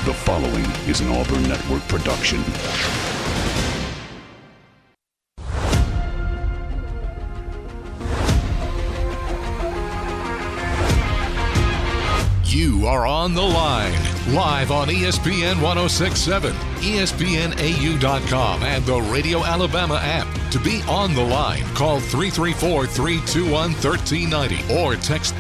The following is an Auburn Network production. You are on the line, live on ESPN 106.7, ESPNAU.com, and the Radio Alabama app. To be on the line, call 334-321-1390 or text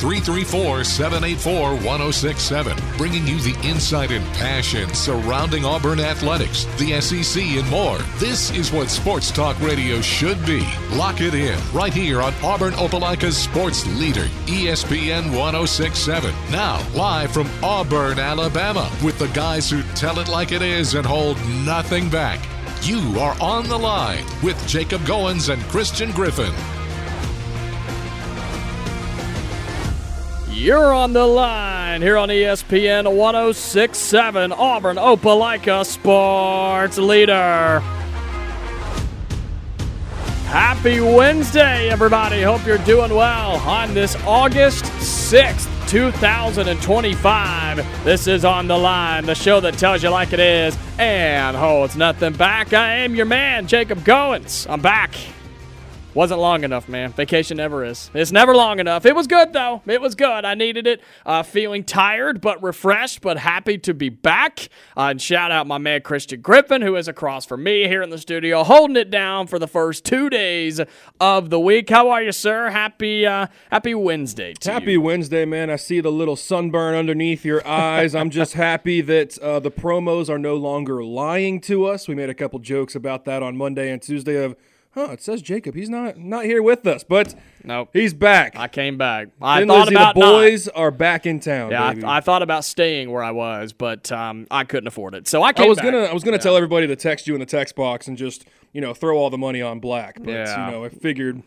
334-784-1067, bringing you the insight and passion surrounding Auburn athletics, the SEC, and more. This is what sports talk radio should be. Lock it in right here on Auburn Opelika's sports leader, ESPN 106.7. Now, live from Auburn, Alabama, with the guys who tell it like it is and hold nothing back. You are on the line with Jacob Goins and Christian Griffin. You're on the line here on ESPN 106.7, Auburn Opelika sports leader. Happy Wednesday, everybody. Hope you're doing well on this August 6th. 2025. This is On the Line, the show that tells you like it is and holds nothing back. I am your man, Jacob Goins. I'm back. Wasn't long enough, man. Vacation never is. It's never long enough. It was good, though. It was good. I needed it. Feeling tired, but refreshed, but happy to be back. And shout out my man, Christian Griffin, who is across from me here in the studio, holding it down for the first 2 days of the week. How are you, sir? Happy Wednesday to you. Happy Wednesday, man. I see the little sunburn underneath your eyes. I'm just happy that the promos are no longer lying to us. We made a couple jokes about that on Monday and Tuesday of, it says Jacob. He's not here with us, but nope. He's back. I came back. I thought about the boys are back in town. Yeah, baby. I thought about staying where I was, but I couldn't afford it, so I came back. I was gonna tell everybody to text you in the text box and just throw all the money on black. But I figured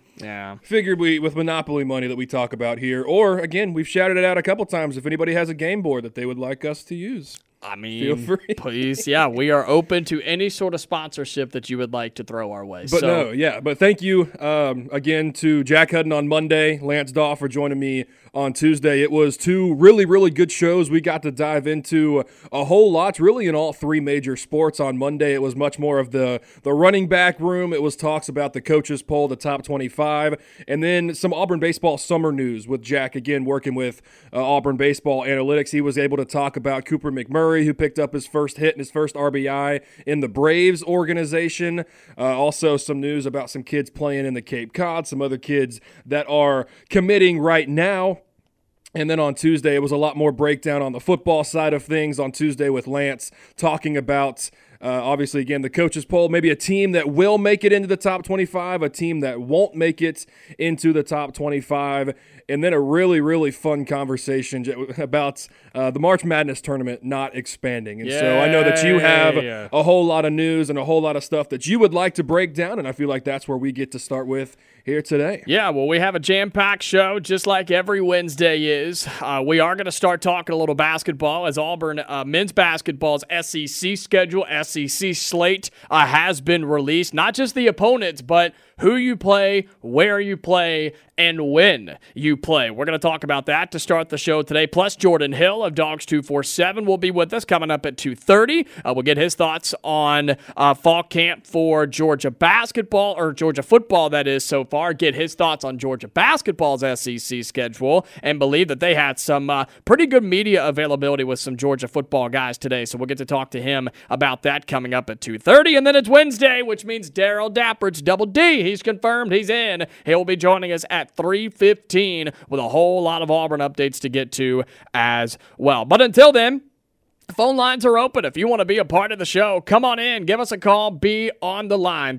we with Monopoly money that we talk about here, or again we've shouted it out a couple times. If anybody has a game board that they would like us to use. I mean, feel free. Please. Yeah, we are open to any sort of sponsorship that you would like to throw our way. But thank you again to Jack Hudden on Monday, Lance Daw for joining me on Tuesday. It was two really, really good shows. We got to dive into a whole lot, really in all three major sports. On Monday, it was much more of the running back room. It was talks about the coaches poll, the top 25, and then some Auburn baseball summer news with Jack, again, working with Auburn baseball analytics. He was able to talk about Cooper McMurray, who picked up his first hit and his first RBI in the Braves organization. Also some news about some kids playing in the Cape Cod, some other kids that are committing right now. And then on Tuesday, it was a lot more breakdown on the football side of things on Tuesday with Lance talking about obviously, again, the coaches poll, maybe a team that will make it into the top 25, a team that won't make it into the top 25, and then a really, really fun conversation about the March Madness tournament not expanding. And so I know that you have a whole lot of news and a whole lot of stuff that you would like to break down, and I feel like that's where we get to start with here today. Yeah, well, we have a jam-packed show just like every Wednesday is. We are going to start talking a little basketball as Auburn men's basketball's SEC schedule, SEC slate has been released. Not just the opponents, but who you play, where you play, and when you play. We're going to talk about that to start the show today. Plus, Jordan Hill of Dogs 247 will be with us coming up at 2:30. We'll get his thoughts on fall camp for Georgia basketball, or Georgia football, that is, so far. Get his thoughts on Georgia basketball's SEC schedule, and believe that they had some pretty good media availability with some Georgia football guys today. So we'll get to talk to him about that coming up at 2:30. And then it's Wednesday, which means Daryl Dappert's Double D. He's confirmed he's in. He'll be joining us at 3:15 with a whole lot of Auburn updates to get to as well. But until then, phone lines are open. If you want to be a part of the show, come on in. Give us a call. Be on the line.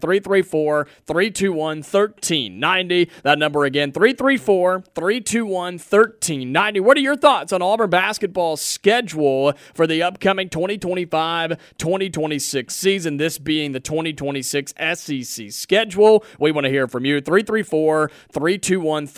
334-321-1390. That number again, 334-321-1390. What are your thoughts on Auburn basketball's schedule for the upcoming 2025-2026 season, this being the 2026 SEC schedule? We want to hear from you.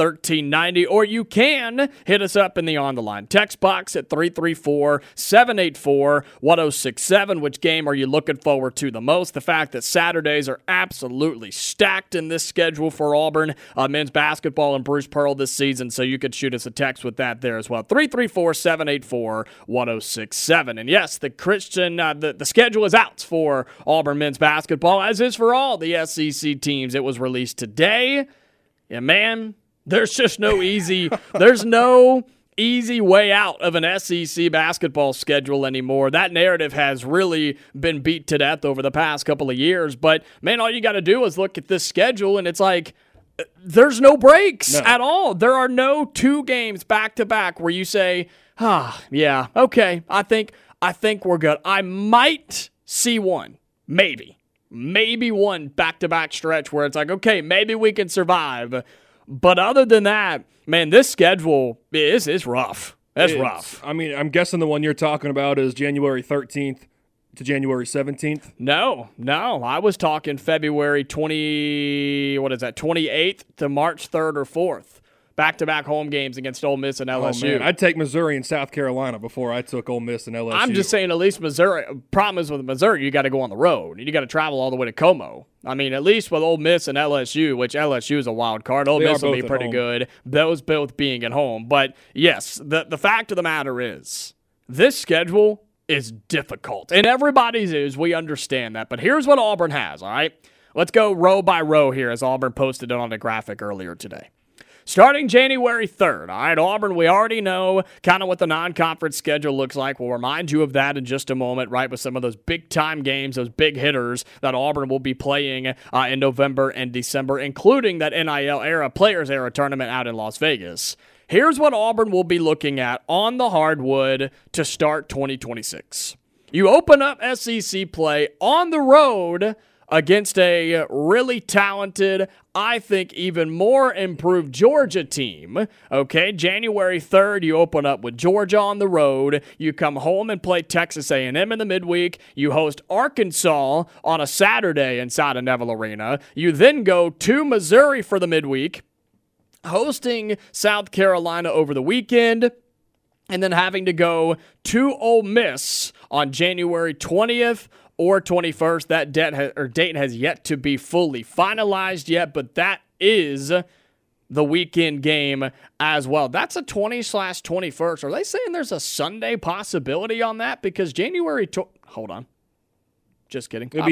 334-321-1390. Or you can hit us up in the On the Line text box at 334-784 784-1067. Which game are you looking forward to the most? The fact that Saturdays are absolutely stacked in this schedule for Auburn men's basketball and Bruce Pearl this season, so you could shoot us a text with that there as well. 334-784-1067. And yes, the schedule is out for Auburn men's basketball, as is for all the SEC teams. It was released today. Yeah, man, there's just no easy way out of an SEC basketball schedule anymore. That narrative has really been beat to death over the past couple of years. But, man, all you got to do is look at this schedule, and it's like there's no breaks at all. There are no 2 games back-to-back where you say, yeah, okay, I think we're good. I might see one, maybe one back-to-back stretch where it's like, okay, maybe we can survive. But other than that, man, this schedule is rough. That's rough. I mean, I'm guessing the one you're talking about is January 13th to January 17th. No. I was talking February 28th to March 3rd or 4th. Back-to-back home games against Ole Miss and LSU. Oh, man. I'd take Missouri and South Carolina before I took Ole Miss and LSU. I'm just saying, at least Missouri. Problem is with Missouri, you got to go on the road. You got to travel all the way to Como. I mean, at least with Ole Miss and LSU, which LSU is a wild card. Ole Miss will be pretty good. Those both being at home. But yes, the fact of the matter is, this schedule is difficult. And everybody's is. We understand that. But here's what Auburn has, all right? Let's go row by row here, as Auburn posted it on the graphic earlier today. Starting January 3rd, all right, Auburn, we already know kind of what the non-conference schedule looks like. We'll remind you of that in just a moment, right, with some of those big-time games, those big hitters that Auburn will be playing in November and December, including that NIL Players Era tournament out in Las Vegas. Here's what Auburn will be looking at on the hardwood to start 2026. You open up SEC play on the road against a really talented, I think even more improved Georgia team. Okay, January 3rd, you open up with Georgia on the road. You come home and play Texas A&M in the midweek. You host Arkansas on a Saturday inside of Neville Arena. You then go to Missouri for the midweek, hosting South Carolina over the weekend, and then having to go to Ole Miss on January 20th or 21st. That date has yet to be fully finalized yet, but that is the weekend game as well. That's a 20/21st. Are they saying there's a Sunday possibility on that? Because hold on. Just kidding. Most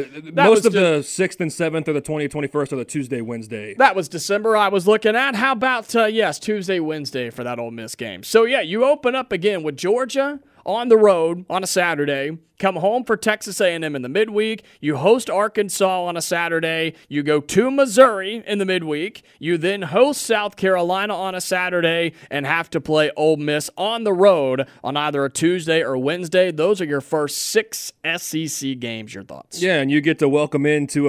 of the 6th and 7th or the 20th, 21st or the Tuesday, Wednesday. That was December I was looking at. How about, Tuesday, Wednesday for that Ole Miss game. So, yeah, you open up again with Georgia on the road on a Saturday, come home for Texas A&M in the midweek, you host Arkansas on a Saturday, you go to Missouri in the midweek, you then host South Carolina on a Saturday and have to play Ole Miss on the road on either a Tuesday or Wednesday. Those are your first 6 SEC games. Your thoughts? Yeah, and you get to welcome into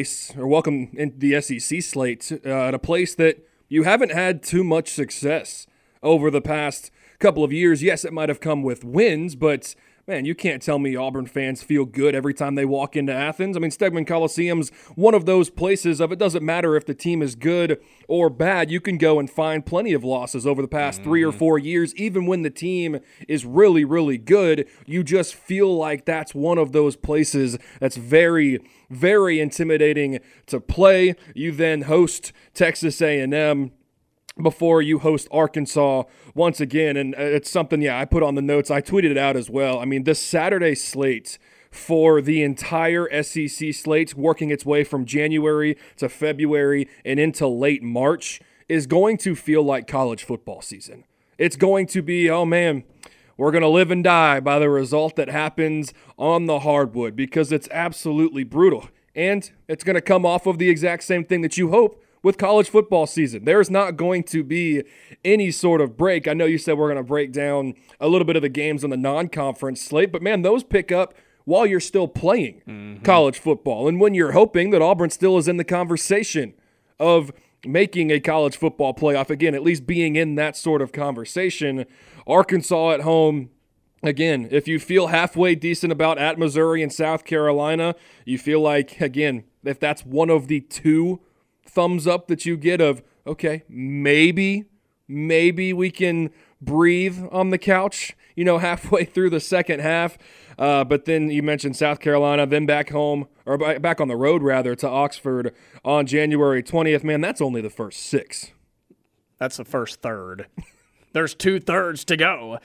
the SEC slate at a place that you haven't had too much success over the past couple of years. Yes, it might have come with wins, but man, you can't tell me Auburn fans feel good every time they walk into Athens. I mean, Stegman Coliseum's one of those places of it doesn't matter if the team is good or bad. You can go and find plenty of losses over the past 3 or 4 years. Even when the team is really, really good, you just feel like that's one of those places that's very, very intimidating to play. You then host Texas A&M before you host Arkansas once again, and it's something, I put on the notes. I tweeted it out as well. I mean, this Saturday slate for the entire SEC slate, working its way from January to February and into late March, is going to feel like college football season. It's going to be, oh man, we're going to live and die by the result that happens on the hardwood, because it's absolutely brutal. And it's going to come off of the exact same thing that you hope with college football season. There's not going to be any sort of break. I know you said we're going to break down a little bit of the games on the non-conference slate, but man, those pick up while you're still playing college football. And when you're hoping that Auburn still is in the conversation of making a college football playoff, again, at least being in that sort of conversation. Arkansas at home. Again, if you feel halfway decent about at Missouri and South Carolina, you feel like, again, if that's one of the 2 thumbs up that you get of, okay, maybe we can breathe on the couch, halfway through the second half. But then you mentioned South Carolina, then back home, or back on the road, rather, to Oxford on January 20th. Man, that's only the first 6. That's the first third. There's 2/3 to go,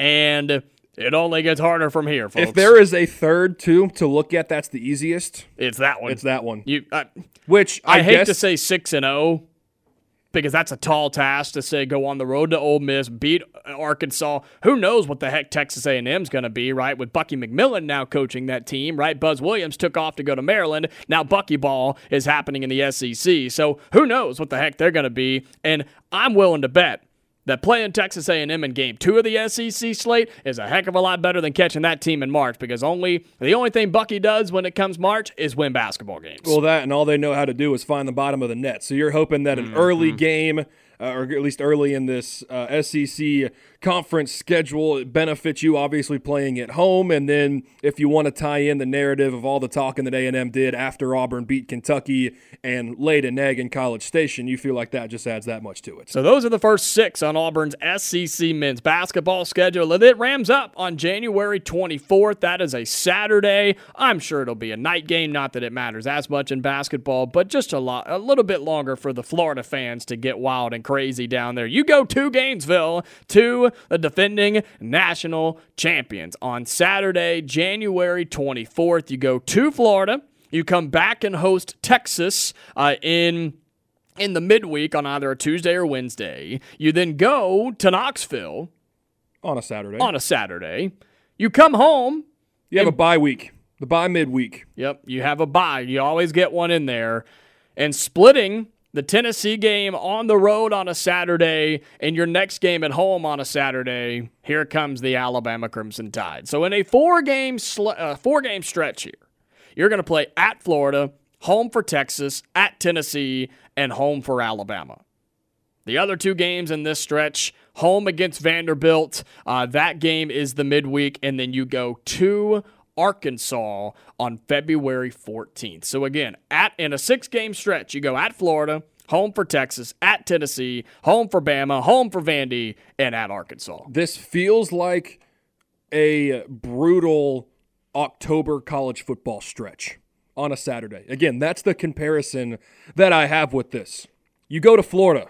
and it only gets harder from here, folks. If there is a third, too, to look at, that's the easiest. It's that one. It's that one. Which I hate to say 6-0, because that's a tall task to say go on the road to Ole Miss, beat Arkansas. Who knows what the heck Texas A&M's going to be, right? With Bucky McMillan now coaching that team, right? Buzz Williams took off to go to Maryland. Now Bucky ball is happening in the SEC. So who knows what the heck they're going to be. And I'm willing to bet that playing Texas A&M in Game 2 of the SEC slate is a heck of a lot better than catching that team in March, because the only thing Bucky does when it comes March is win basketball games. Well, that and all they know how to do is find the bottom of the net. So you're hoping that an early game, or at least early in this SEC conference schedule, it benefits you, obviously, playing at home. And then if you want to tie in the narrative of all the talking that A&M did after Auburn beat Kentucky and laid an egg in College Station, you feel like that just adds that much to it. So those are the first 6 on Auburn's SEC men's basketball schedule. It rams up on January 24th. That is a Saturday. I'm sure it'll be a night game. Not that it matters as much in basketball, but just a little bit longer for the Florida fans to get wild and crazy down there. You go to Gainesville, to the defending national champions. On Saturday, January 24th, you go to Florida. You come back and host Texas in the midweek on either a Tuesday or Wednesday. You then go to Knoxville on a Saturday. You come home. You have a bye week, the bye midweek. Yep, you have a bye. You always get one in there. And splitting the Tennessee game on the road on a Saturday and your next game at home on a Saturday, here comes the Alabama Crimson Tide. So in a four-game stretch here, you're going to play at Florida, home for Texas, at Tennessee, and home for Alabama. The other 2 games in this stretch, home against Vanderbilt, that game is the midweek, and then you go to Arkansas on February 14th. So again, in a 6-game stretch, you go at Florida, home for Texas, at Tennessee, home for Bama, home for Vandy, and at Arkansas. This feels like a brutal October college football stretch on a Saturday. Again, that's the comparison that I have with this. You go to Florida.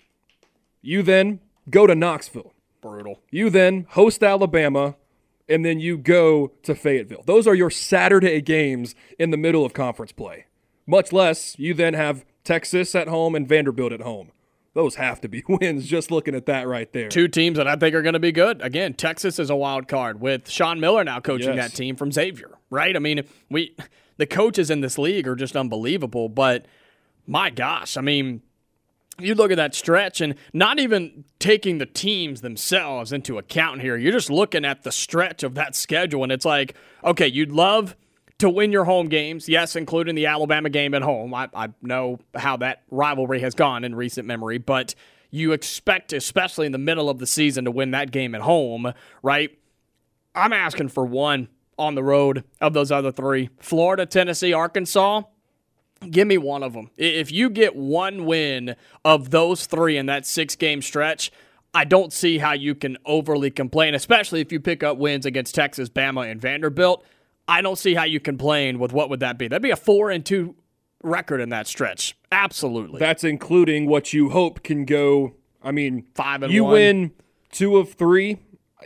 You then go to Knoxville. Brutal. You then host Alabama, and then you go to Fayetteville. Those are your Saturday games in the middle of conference play. Much less, you then have Texas at home and Vanderbilt at home. Those have to be wins, just looking at that right there. 2 teams that I think are going to be good. Again, Texas is a wild card with Sean Miller now coaching that team from Xavier, right? I mean, the coaches in this league are just unbelievable, but my gosh, I mean, you look at that stretch and not even taking the teams themselves into account here. You're just looking at the stretch of that schedule, and it's like, okay, you'd love to win your home games, yes, including the Alabama game at home. I know how that rivalry has gone in recent memory, but you expect, especially in the middle of the season, to win that game at home, right? I'm asking for 1 on the road of those other 3. Florida, Tennessee, Arkansas. Give me 1 of them. If you get 1 win of those 3 in that 6-game stretch, I don't see how you can overly complain, especially if you pick up wins against Texas, Bama, and Vanderbilt. I don't see how you complain with what would that be. That'd be a 4-2 record in that stretch. Absolutely. That's including what you hope can go, 5-1. You win 2 of 3.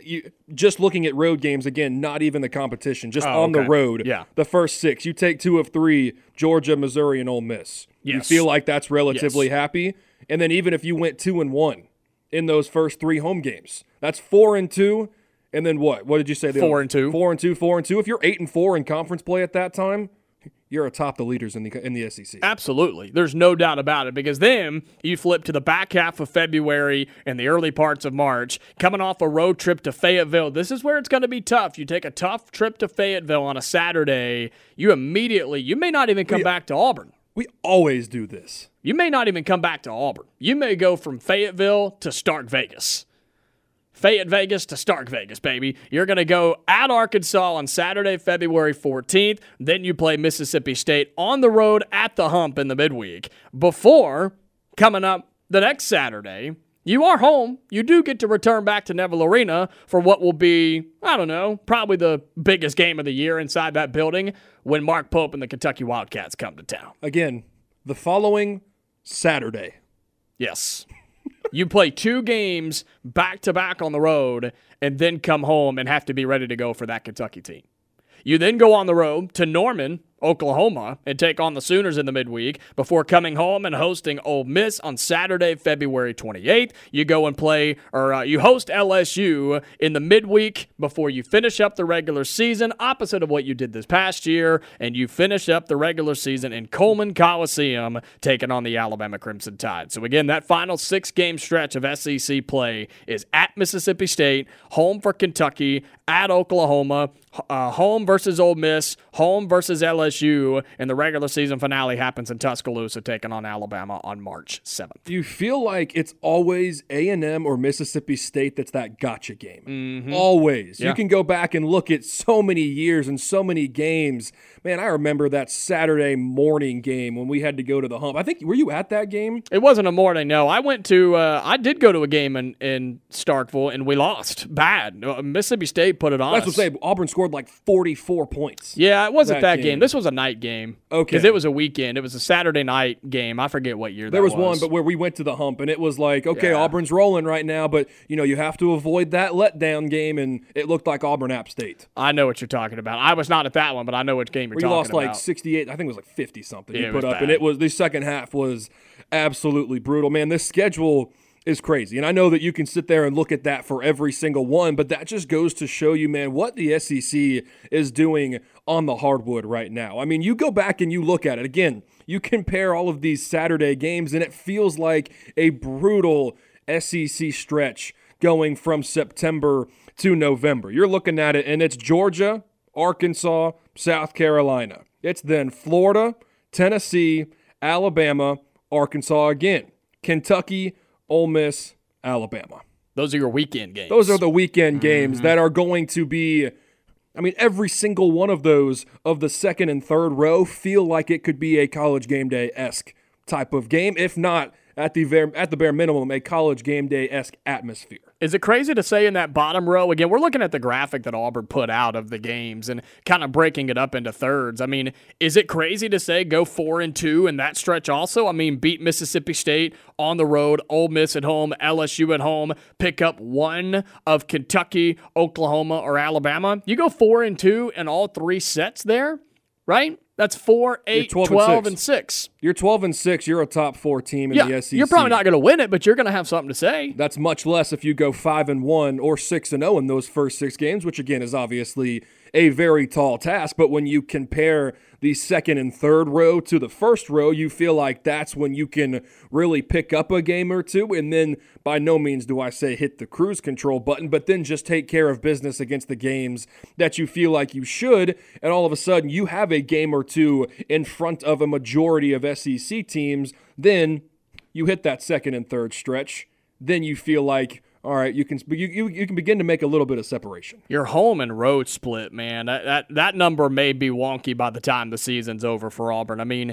Just looking at road games, again, not even the competition, just on the road. Yeah. The first 6, you take 2 of 3, Georgia, Missouri, and Ole Miss. Yes. You feel like that's relatively happy. And then even if you went 2-1 in those first 3 home games, that's 4-2. And then what? What did you say? 4-2. 4-2, 4-2. If you're 8-4 in conference play at that time, you're atop the leaders in the SEC. Absolutely. There's no doubt about it, because then you flip to the back half of February and the early parts of March, coming off a road trip to Fayetteville. This is where it's going to be tough. You take a tough trip to Fayetteville on a Saturday, you may not even come back to Auburn. We always do this. You may not even come back to Auburn. You may go from Fayetteville to Stark Vegas. Fayette Vegas to Stark Vegas, baby. You're going to go at Arkansas on Saturday, February 14th. Then you play Mississippi State on the road at the Hump in the midweek. Before, coming up the next Saturday, you are home. You do get to return back to Neville Arena for what will be, I don't know, probably the biggest game of the year inside that building when Mark Pope and the Kentucky Wildcats come to town. Again, the following Saturday. Yes. You play 2 games back-to-back on the road and then come home and have to be ready to go for that Kentucky team. You then go on the road to Norman, Oklahoma, and take on the Sooners in the midweek before coming home and hosting Ole Miss on Saturday, February 28th. You go and play, or you host LSU in the midweek before you finish up the regular season, opposite of what you did this past year, and you finish up the regular season in Coleman Coliseum, taking on the Alabama Crimson Tide. So again, that final 6-game stretch of SEC play is at Mississippi State, home for Kentucky, at Oklahoma, home versus Ole Miss, home versus LSU, and the regular season finale happens in Tuscaloosa, taking on Alabama on March 7th. Do you feel like it's always A&M or Mississippi State that's that gotcha game? Mm-hmm. Always. Yeah. You can go back and look at so many years and so many games. Man, I remember that Saturday morning game when we had to go to the Hump. I think, were you at that game? It wasn't a morning, no. I did go to a game in Starkville, and we lost. Bad. Mississippi State put it on us. That's what I'm saying. Auburn scored like 44 points. Yeah, it wasn't that game. This was a night game. Okay. Because it was a weekend. It was a Saturday night game. I forget what year there was. There was one, but where we went to the Hump, and it was like, okay, Auburn's rolling right now, but, you have to avoid that letdown game, and it looked like Auburn App State. I know what you're talking about. I was not at that one, but I know which game you're talking about. We lost like 68. I think it was like 50-something you put up, bad. And it was the second half was absolutely brutal. Man, this schedule is crazy. And I know that you can sit there and look at that for every single one, but that just goes to show you, man, what the SEC is doing on the hardwood right now. I mean, you go back and you look at it. Again, you compare all of these Saturday games, and it feels like a brutal SEC stretch going from September to November. You're looking at it, and it's Georgia, Arkansas, South Carolina. It's then Florida, Tennessee, Alabama, Arkansas again, Kentucky, Ole Miss, Alabama. Those are your weekend games. Those are the weekend games that are going to be, I mean, every single one of those of the second and third row feel like it could be a college game day-esque type of game, if not at the bare minimum, a college game day-esque atmosphere. Is it crazy to say in that bottom row, again, we're looking at the graphic that Auburn put out of the games and kind of breaking it up into thirds. I mean, is it crazy to say go 4-2 in that stretch also? I mean, beat Mississippi State on the road, Ole Miss at home, LSU at home, pick up one of Kentucky, Oklahoma, or Alabama. You go 4-2 in all 3 sets there, right? That's 4, 8, 12, and 6. You're 12-6. You're a top 4 team in the SEC. You're probably not going to win it, but you're going to have something to say. That's much less if you go 5-1 or 6-0 in those first 6 games, which again is obviously a very tall task. But when you compare the second and third row to the first row, you feel like that's when you can really pick up a game or two. And then by no means do I say hit the cruise control button, but then just take care of business against the games that you feel like you should. And all of a sudden you have a game or two in front of a majority of SEC teams. Then you hit that second and third stretch. Then you feel like, all right, you can begin to make a little bit of separation. Your home and road split, man. That number may be wonky by the time the season's over for Auburn. I mean,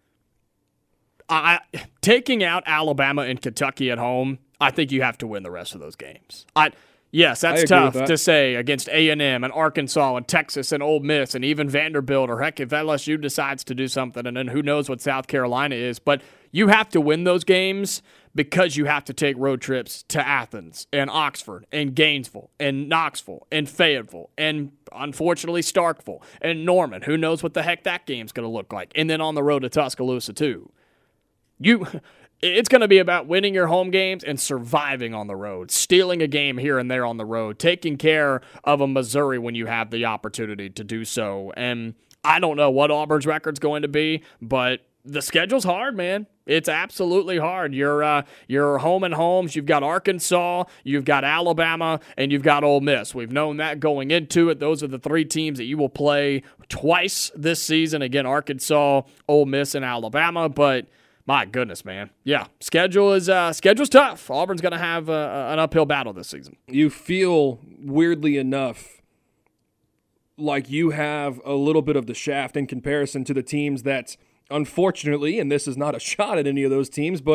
taking out Alabama and Kentucky at home, I think you have to win the rest of those games. Yes, that's tough to say against A&M and Arkansas and Texas and Ole Miss and even Vanderbilt, or heck, if LSU decides to do something, and then who knows what South Carolina is. But you have to win those games because you have to take road trips to Athens and Oxford and Gainesville and Knoxville and Fayetteville and, unfortunately, Starkville and Norman. Who knows what the heck that game's going to look like. And then on the road to Tuscaloosa, too. It's going to be about winning your home games and surviving on the road, stealing a game here and there on the road, taking care of a Missouri when you have the opportunity to do so. And I don't know what Auburn's record's going to be, but the schedule's hard, man. It's absolutely hard. You're home and homes. You've got Arkansas, you've got Alabama, and you've got Ole Miss. We've known that going into it. Those are the 3 teams that you will play twice this season. Again, Arkansas, Ole Miss, and Alabama. But my goodness, man. Yeah, schedule's tough. Auburn's going to have an uphill battle this season. You feel, weirdly enough, like you have a little bit of the shaft in comparison to the teams that, unfortunately, and this is not a shot at any of those teams, but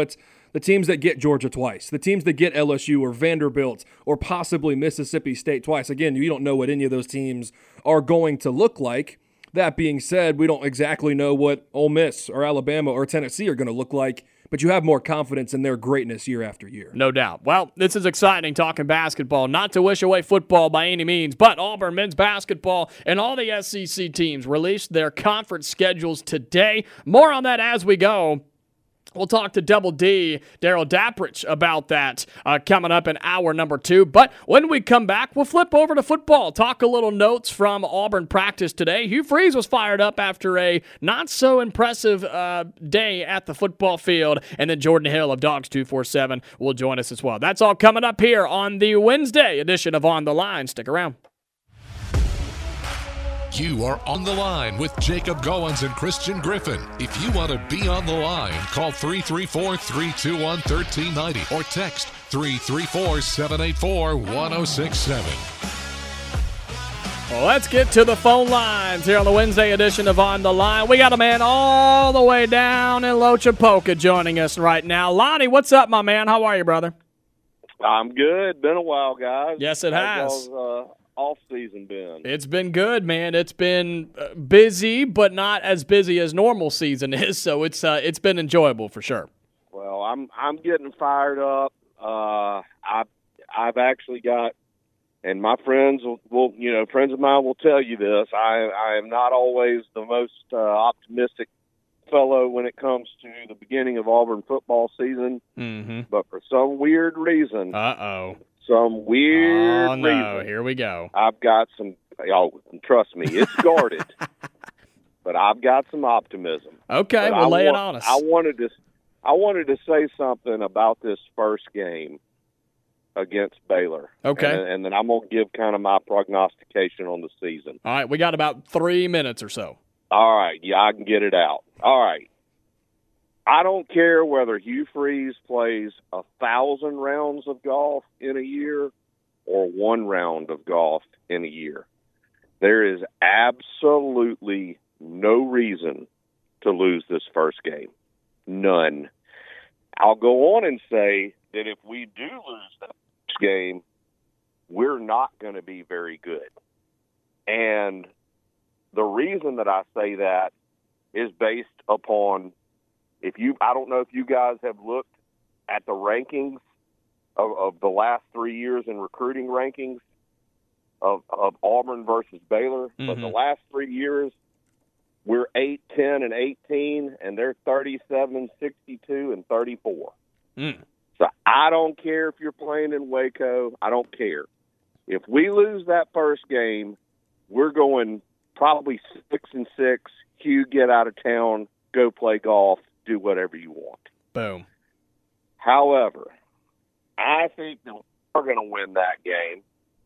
the teams that get Georgia twice, the teams that get LSU or Vanderbilt or possibly Mississippi State twice. Again, you don't know what any of those teams are going to look like. That being said, we don't exactly know what Ole Miss or Alabama or Tennessee are going to look like, but you have more confidence in their greatness year after year. No doubt. Well, this is exciting talking basketball. Not to wish away football by any means, but Auburn men's basketball and all the SEC teams released their conference schedules today. More on that as we go. We'll talk to Double D, Daryl Dapprich, about that coming up in hour number 2. But when we come back, we'll flip over to football, talk a little notes from Auburn practice today. Hugh Freeze was fired up after a not-so-impressive day at the football field. And then Jordan Hill of Dogs 247 will join us as well. That's all coming up here on the Wednesday edition of On the Line. Stick around. You are on the line with Jacob Goins and Christian Griffin. If you want to be on the line, call 334-321-1390 or text 334-784-1067. Well, let's get to the phone lines here on the Wednesday edition of On the Line. We got a man all the way down in Lochapoka joining us right now. Lonnie, what's up, my man? How are you, brother? I'm good. Been a while, guys. Yes, it has. How's off season been? It's been good, man. It's been busy, but not as busy as normal season is. So it's been enjoyable for sure. Well, I'm getting fired up. I've actually got, and my friends will friends of mine will tell you this. I am not always the most optimistic fellow when it comes to the beginning of Auburn football season. Mm-hmm. But for some weird reason, reason. Here we go. I've got some. Oh, trust me, it's guarded. But I've got some optimism. Okay, well, lay it on us. I wanted to say something about this first game against Baylor. Okay. And then I'm going to give kind of my prognostication on the season. All right, we got about 3 minutes or so. All right, yeah, I can get it out. All right. I don't care whether Hugh Freeze plays 1,000 rounds of golf in a year or 1 round of golf in a year. There is absolutely no reason to lose this first game. None. I'll go on and say that if we do lose that first game, we're not going to be very good. And the reason that I say that is based upon I don't know if you guys have looked at the rankings of the last 3 years in recruiting rankings of Auburn versus Baylor, but the last 3 years we're 8, 10, and 18, and they're 37, 62, and 34. So I don't care if you're playing in Waco. I don't care. If we lose that first game, we're going probably 6-6. Hugh, get out of town, go play golf, do whatever you want. Boom. However, I think that we're going to win that game.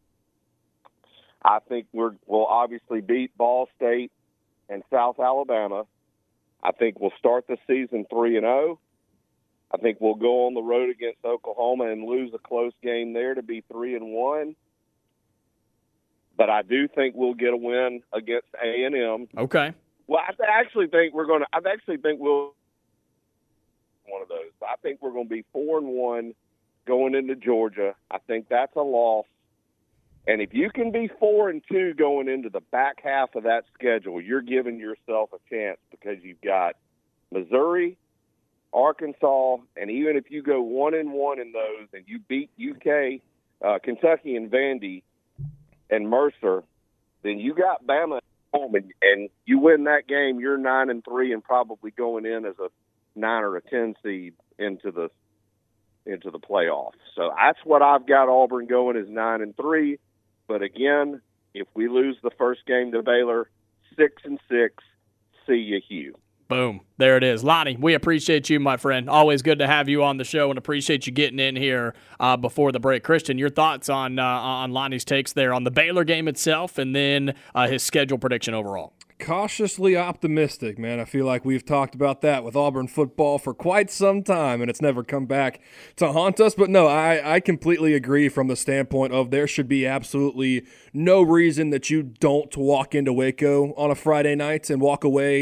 I think we'll obviously beat Ball State and South Alabama. I think we'll start the season 3-0. I think we'll go on the road against Oklahoma and lose a close game there to be 3-1. But I do think we'll get a win against A&M. Okay. Well, I actually think we'll one of those. I think we're going to be 4-1 going into Georgia. I think that's a loss. And if you can be 4-2 going into the back half of that schedule, you're giving yourself a chance because you've got Missouri, Arkansas, and even if you go 1-1 in those and you beat UK, Kentucky, and Vandy and Mercer, then you got Bama at home, and you win that game, you're 9-3 and probably going in as a 9 or a 10 seed into the playoffs. So that's what I've got Auburn going is 9-3. But again, if we lose the first game to Baylor, 6-6, see you, Hugh. Boom. There it is. Lonnie, we appreciate you, my friend. Always good to have you on the show and appreciate you getting in here before the break. Christian, your thoughts on Lonnie's takes there on the Baylor game itself and then his schedule prediction overall? Cautiously optimistic, man. I feel like we've talked about that with Auburn football for quite some time, and it's never come back to haunt us. But no, I completely agree from the standpoint of there should be absolutely no reason that you don't walk into Waco on a Friday night and walk away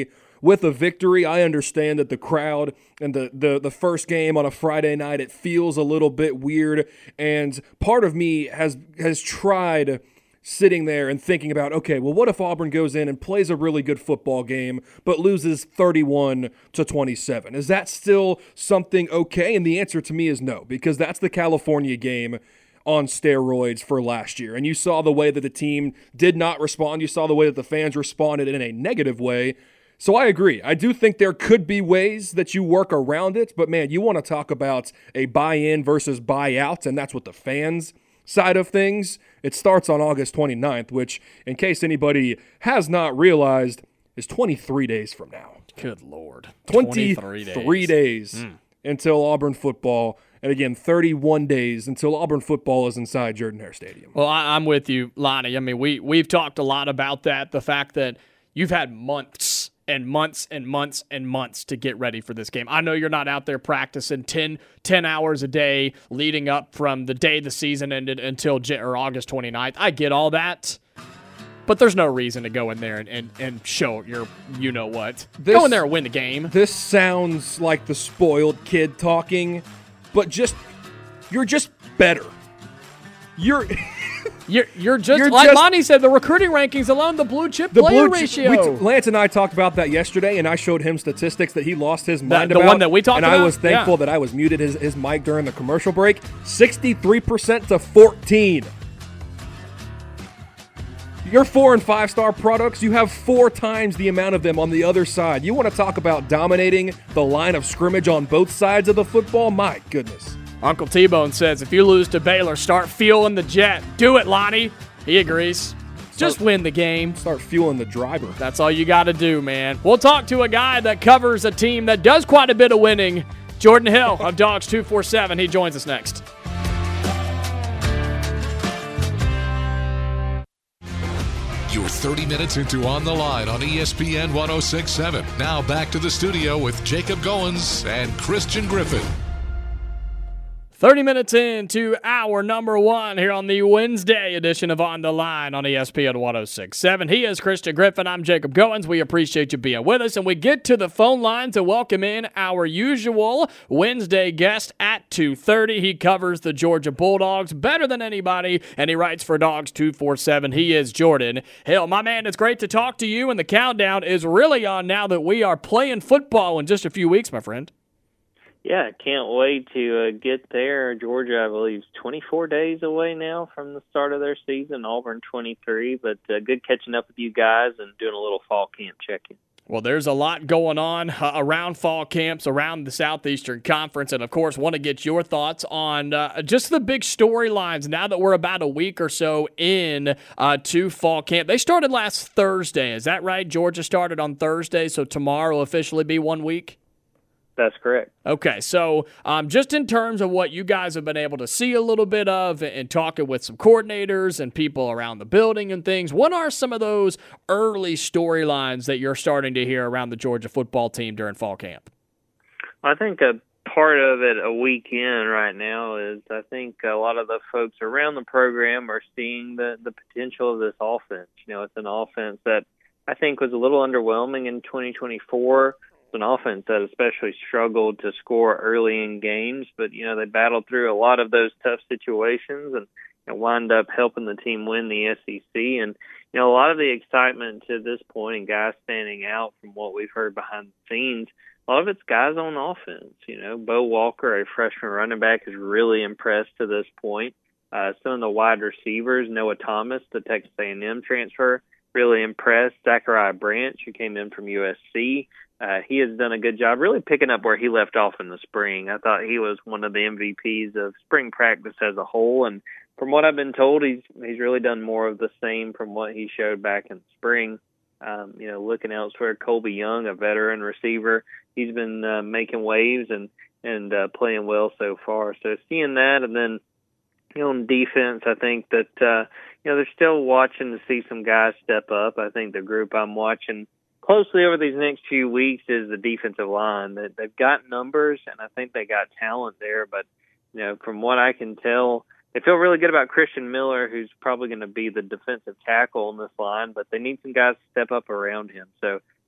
with a victory. I understand that the crowd and the first game on a Friday night, it feels a little bit weird, and part of me has tried sitting there and thinking about, okay, well, what if Auburn goes in and plays a really good football game but loses 31-27? Is that still something okay? And the answer to me is no, because that's the California game on steroids for last year. And you saw the way that the team did not respond. You saw the way that the fans responded in a negative way. So I agree. I do think there could be ways that you work around it, but man, you want to talk about a buy-in versus buy-out, and that's what the fans side of things. It starts on August 29th, which, in case anybody has not realized, is 23 days from now. Good Lord. 23 days until Auburn football. And again, 31 days until Auburn football is inside Jordan-Hare Stadium. Well, I'm with you, Lonnie. I mean, we've talked a lot about that, the fact that you've had months and months and months and months to get ready for this game. I know you're not out there practicing 10 hours a day leading up from the day the season ended until August 29th. I get all that, but there's no reason to go in there and show your you-know-what. Go in there and win the game. This sounds like the spoiled kid talking, but you're just better. You're just like Monty said, the recruiting rankings alone, the blue chip player ratio. Lance and I talked about that yesterday, and I showed him statistics that he lost his mind about. The one that we talked about? And I was thankful that I was muted his mic during the commercial break. 63% to 14. Your 4- and 5-star products, you have 4 times the amount of them on the other side. You want to talk about dominating the line of scrimmage on both sides of the football? My goodness. Uncle T-Bone says, if you lose to Baylor, start fueling the jet. Do it, Lonnie. He agrees. Just win the game. Start fueling the driver. That's all you got to do, man. We'll talk to a guy that covers a team that does quite a bit of winning, Jordan Hill of Dogs 247. He joins us next. You're 30 minutes into On the Line on ESPN 106.7. Now back to the studio with Jacob Goins and Christian Griffin. 30 minutes into hour number 1 here on the Wednesday edition of On the Line on ESPN 106.7. He is Christian Griffin. I'm Jacob Goins. We appreciate you being with us. And we get to the phone line to welcome in our usual Wednesday guest at 2:30. He covers the Georgia Bulldogs better than anybody, and he writes for Dogs 247. He is Jordan Hill. My man, it's great to talk to you, and the countdown is really on now that we are playing football in just a few weeks, my friend. Yeah, can't wait to get there. Georgia, I believe, is 24 days away now from the start of their season. Auburn, 23. But good catching up with you guys and doing a little fall camp check-in. Well, there's a lot going on around fall camps, around the Southeastern Conference, and, of course, want to get your thoughts on just the big storylines now that we're about a week or so in to fall camp. They started last Thursday. Is that right? Georgia started on Thursday, so tomorrow will officially be 1 week? That's correct. Okay, so just in terms of what you guys have been able to see a little bit of and talking with some coordinators and people around the building and things, what are some of those early storylines that you're starting to hear around the Georgia football team during fall camp? I think a part of it a week in right now is I think a lot of the folks around the program are seeing the potential of this offense. You know, it's an offense that I think was a little underwhelming in 2024. An offense that especially struggled to score early in games, but they battled through a lot of those tough situations and wind up helping the team win the SEC. And a lot of the excitement to this point and guys standing out from what we've heard behind the scenes, a lot of it's guys on offense. Bo Walker, a freshman running back, is really impressed to this point. Some of the wide receivers, Noah Thomas, the Texas A&M transfer, really impressed. Zachariah Branch, who came in from USC. He has done a good job really picking up where he left off in the spring. I thought he was one of the MVPs of spring practice as a whole. And from what I've been told, he's really done more of the same from what he showed back in spring. Looking elsewhere, Colby Young, a veteran receiver, he's been making waves and playing well so far. So seeing that, and then on defense, I think that they're still watching to see some guys step up. I think the group I'm watching closely over these next few weeks is the defensive line. That they've got numbers, and I think they got talent there. But from what I can tell, they feel really good about Christian Miller, who's probably going to be the defensive tackle on this line. But they need some guys to step up around him. So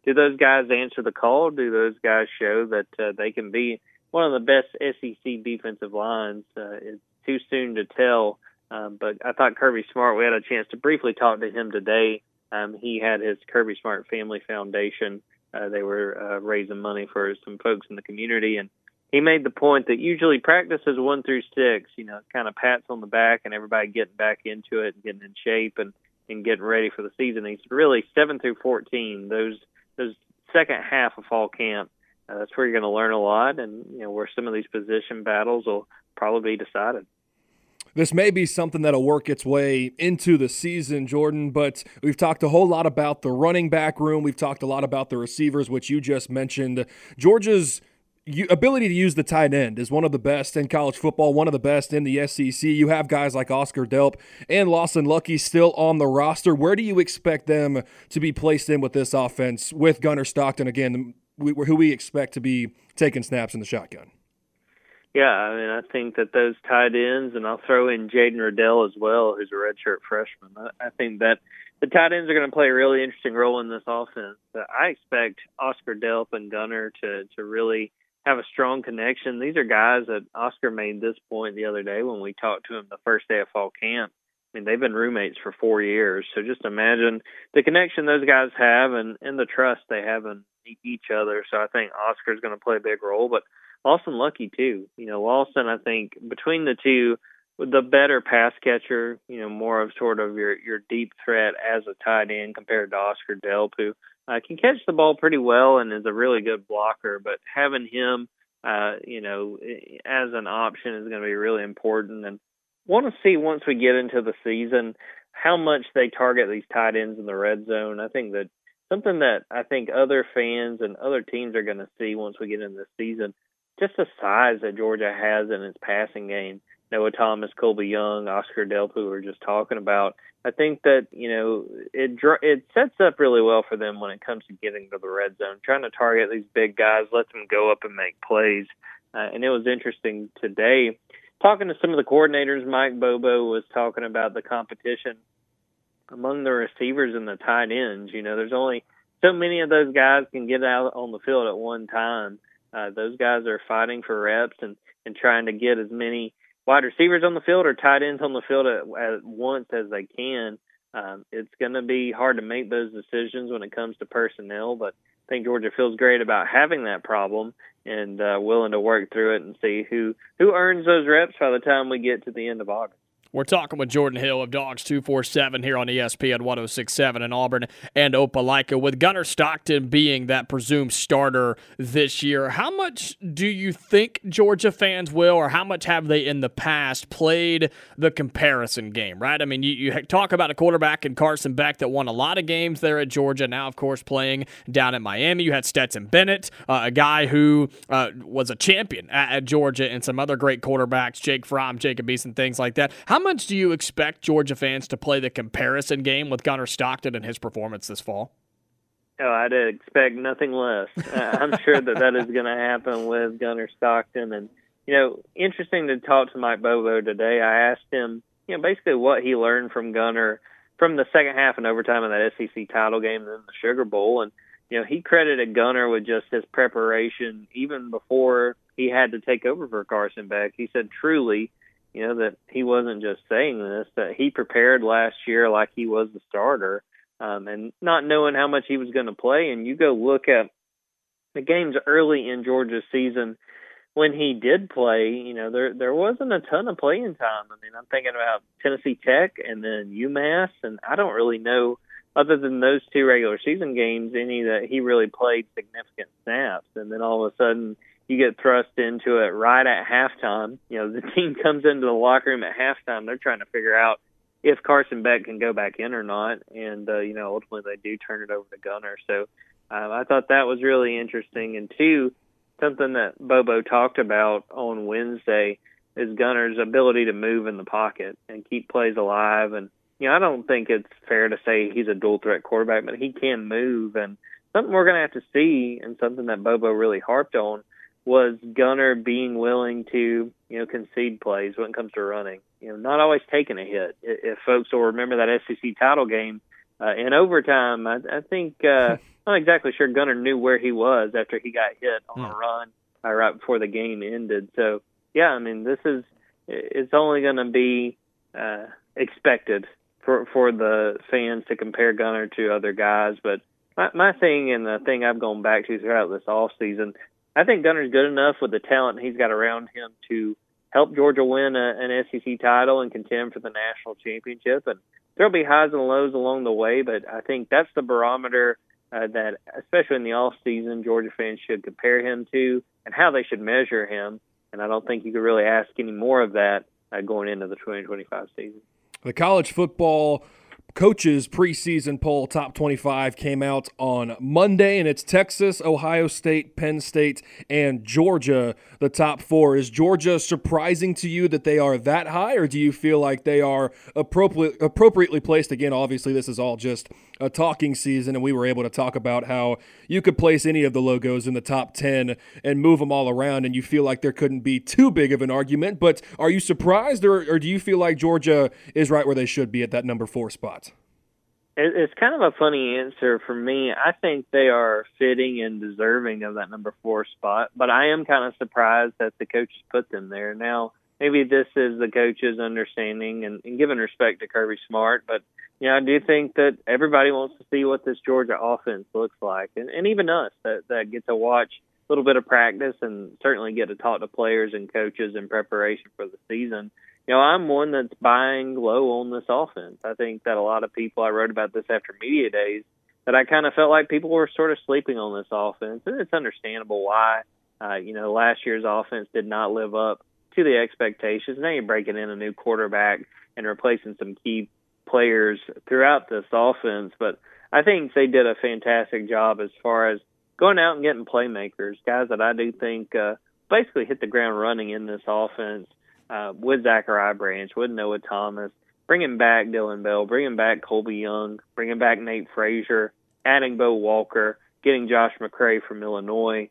do those guys answer the call? Do those guys show that they can be one of the best SEC defensive lines? It's too soon to tell. But I thought Kirby Smart, we had a chance to briefly talk to him today. He had his Kirby Smart Family Foundation. They were raising money for some folks in the community, and he made the point that usually practices 1 through 6, kind of pats on the back and everybody getting back into it and getting in shape and getting ready for the season. He's really 7 through 14, those second half of fall camp. That's where you're going to learn a lot, and where some of these position battles will probably be decided. This may be something that'll work its way into the season, Jordan, but we've talked a whole lot about the running back room. We've talked a lot about the receivers, which you just mentioned. Georgia's ability to use the tight end is one of the best in college football, one of the best in the SEC. You have guys like Oscar Delp and Lawson Lucky still on the roster. Where do you expect them to be placed in with this offense with Gunnar Stockton, who we expect to be taking snaps in the shotgun? Yeah, I think that those tight ends, and I'll throw in Jaden Riddell as well, who's a redshirt freshman. I think that the tight ends are going to play a really interesting role in this offense. I expect Oscar Delp and Gunnar to really have a strong connection. These are guys that Oscar made this point the other day when we talked to him the first day of fall camp. They've been roommates for 4 years, so just imagine the connection those guys have and the trust they have in each other. So I think Oscar's going to play a big role, but Lawson Lucky too. Lawson, I think between the two, the better pass catcher, more of sort of your deep threat as a tight end compared to Oscar Delp, who can catch the ball pretty well and is a really good blocker. But having him, as an option is going to be really important. And want to see once we get into the season how much they target these tight ends in the red zone. I think that something that I think other fans and other teams are going to see once we get into the season, just the size that Georgia has in its passing game. Noah Thomas, Colby Young, Oscar Delp, who we were just talking about. I think that, it sets up really well for them when it comes to getting to the red zone, trying to target these big guys, let them go up and make plays. And it was interesting today, talking to some of the coordinators. Mike Bobo was talking about the competition among the receivers and the tight ends. There's only so many of those guys can get out on the field at one time. Those guys are fighting for reps and trying to get as many wide receivers on the field or tight ends on the field at once as they can. It's going to be hard to make those decisions when it comes to personnel, but I think Georgia feels great about having that problem and willing to work through it and see who earns those reps by the time we get to the end of August. We're talking with Jordan Hill of Dogs 247 here on ESPN 106.7 in Auburn and Opelika. With Gunnar Stockton being that presumed starter this year, how much do you think Georgia fans will, or how much have they in the past played the comparison game, right? You talk about a quarterback in Carson Beck that won a lot of games there at Georgia, now, of course, playing down at Miami. You had Stetson Bennett, a guy who was a champion at Georgia, and some other great quarterbacks, Jake Fromm, Jacob Eason, things like that. How much do you expect Georgia fans to play the comparison game with Gunnar Stockton and his performance this fall? Oh, I'd expect nothing less. I'm sure that is going to happen with Gunnar Stockton. And, interesting to talk to Mike Bobo today. I asked him, basically what he learned from Gunnar from the second half and overtime of that SEC title game and then the Sugar Bowl. And, he credited Gunnar with just his preparation even before he had to take over for Carson Beck. He said truly, that he wasn't just saying this, that he prepared last year like he was the starter, and not knowing how much he was going to play. And you go look at the games early in Georgia's season when he did play, there wasn't a ton of playing time. I'm thinking about Tennessee Tech and then UMass, and I don't really know, other than those two regular season games, any that he really played significant snaps. And then all of a sudden, you get thrust into it right at halftime. The team comes into the locker room at halftime. They're trying to figure out if Carson Beck can go back in or not. And, ultimately they do turn it over to Gunnar. So I thought that was really interesting. And two, something that Bobo talked about on Wednesday is Gunnar's ability to move in the pocket and keep plays alive. And, I don't think it's fair to say he's a dual threat quarterback, but he can move. And something we're going to have to see, and something that Bobo really harped on, was Gunnar being willing to, concede plays when it comes to running. Not always taking a hit. If folks will remember that SEC title game, in overtime, I think I'm not exactly sure Gunnar knew where he was after he got hit on a run right before the game ended. So, yeah, I mean, it's only going to be expected for the fans to compare Gunnar to other guys. But my thing, and the thing I've gone back to throughout this offseason, I think Gunnar's good enough with the talent he's got around him to help Georgia win an SEC title and contend for the national championship. And there'll be highs and lows along the way, but I think that's the barometer that, especially in the offseason, Georgia fans should compare him to and how they should measure him. And I don't think you could really ask any more of that going into the 2025 season. The college football coaches preseason poll top 25 came out on Monday, and it's Texas, Ohio State, Penn State, and Georgia, the top four. Is Georgia surprising to you that they are that high, or do you feel like they are appropriately placed? Again, obviously this is all just a talking season, and we were able to talk about how you could place any of the logos in the top 10 and move them all around, and you feel like there couldn't be too big of an argument. But are you surprised, or do you feel like Georgia is right where they should be at that number 4 spot? It's kind of a funny answer for me. I think they are fitting and deserving of that number 4 spot, but I am kind of surprised that the coaches put them there. Now, maybe this is the coaches' understanding and giving respect to Kirby Smart, but I do think that everybody wants to see what this Georgia offense looks like, and even us that get to watch a little bit of practice and certainly get to talk to players and coaches in preparation for the season. I'm one that's buying low on this offense. I think that a lot of people, I wrote about this after media days, that I kind of felt like people were sort of sleeping on this offense, and it's understandable why. Last year's offense did not live up to the expectations. Now you're breaking in a new quarterback and replacing some key players throughout this offense, but I think they did a fantastic job as far as going out and getting playmakers, guys that I do think basically hit the ground running in this offense. With Zachariah Branch, with Noah Thomas, bringing back Dylan Bell, bringing back Colby Young, bringing back Nate Frazier, adding Bo Walker, getting Josh McCray from Illinois.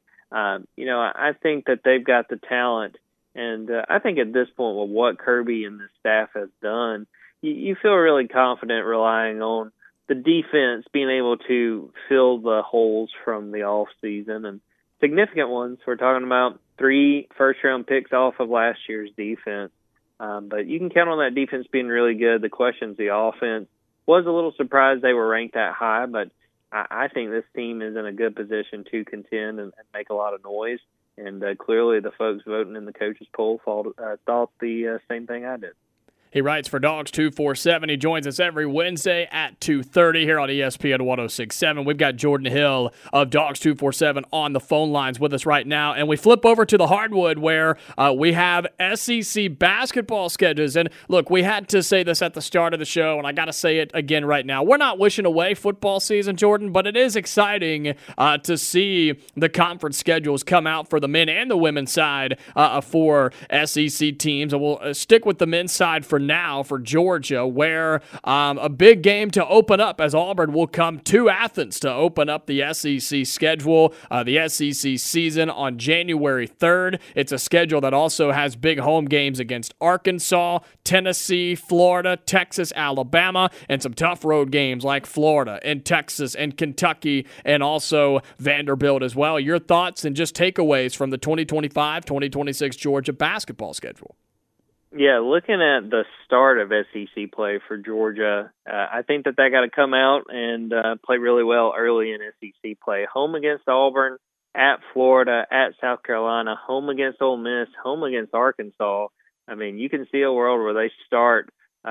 I think that they've got the talent, and I think at this point with what Kirby and the staff has done, you feel really confident relying on the defense being able to fill the holes from the offseason, and significant ones. We're talking about 3 first-round picks off of last year's defense. But you can count on that defense being really good. The question's the offense. Was a little surprised they were ranked that high, but I think this team is in a good position to contend and make a lot of noise. And clearly the folks voting in the coaches poll thought the same thing I did. He writes for Dogs 247. He joins us every Wednesday at 2:30 here on ESPN 106.7. We've got Jordan Hill of Dogs 247 on the phone lines with us right now. And we flip over to the hardwood where we have SEC basketball schedules. And look, we had to say this at the start of the show, and I got to say it again right now. We're not wishing away football season, Jordan, but it is exciting to see the conference schedules come out for the men and the women's side for SEC teams. And we'll stick with the men's side for now for Georgia, where a big game to open up as Auburn will come to Athens to open up the SEC schedule, the SEC season on January 3rd. It's a schedule that also has big home games against Arkansas, Tennessee, Florida, Texas, Alabama, and some tough road games like Florida and Texas and Kentucky and also Vanderbilt as well. Your thoughts and just takeaways from the 2025-2026 Georgia basketball schedule? Yeah, looking at the start of SEC play for Georgia, I think that got to come out and play really well early in SEC play. Home against Auburn, at Florida, at South Carolina, home against Ole Miss, home against Arkansas. I mean, you can see a world where they start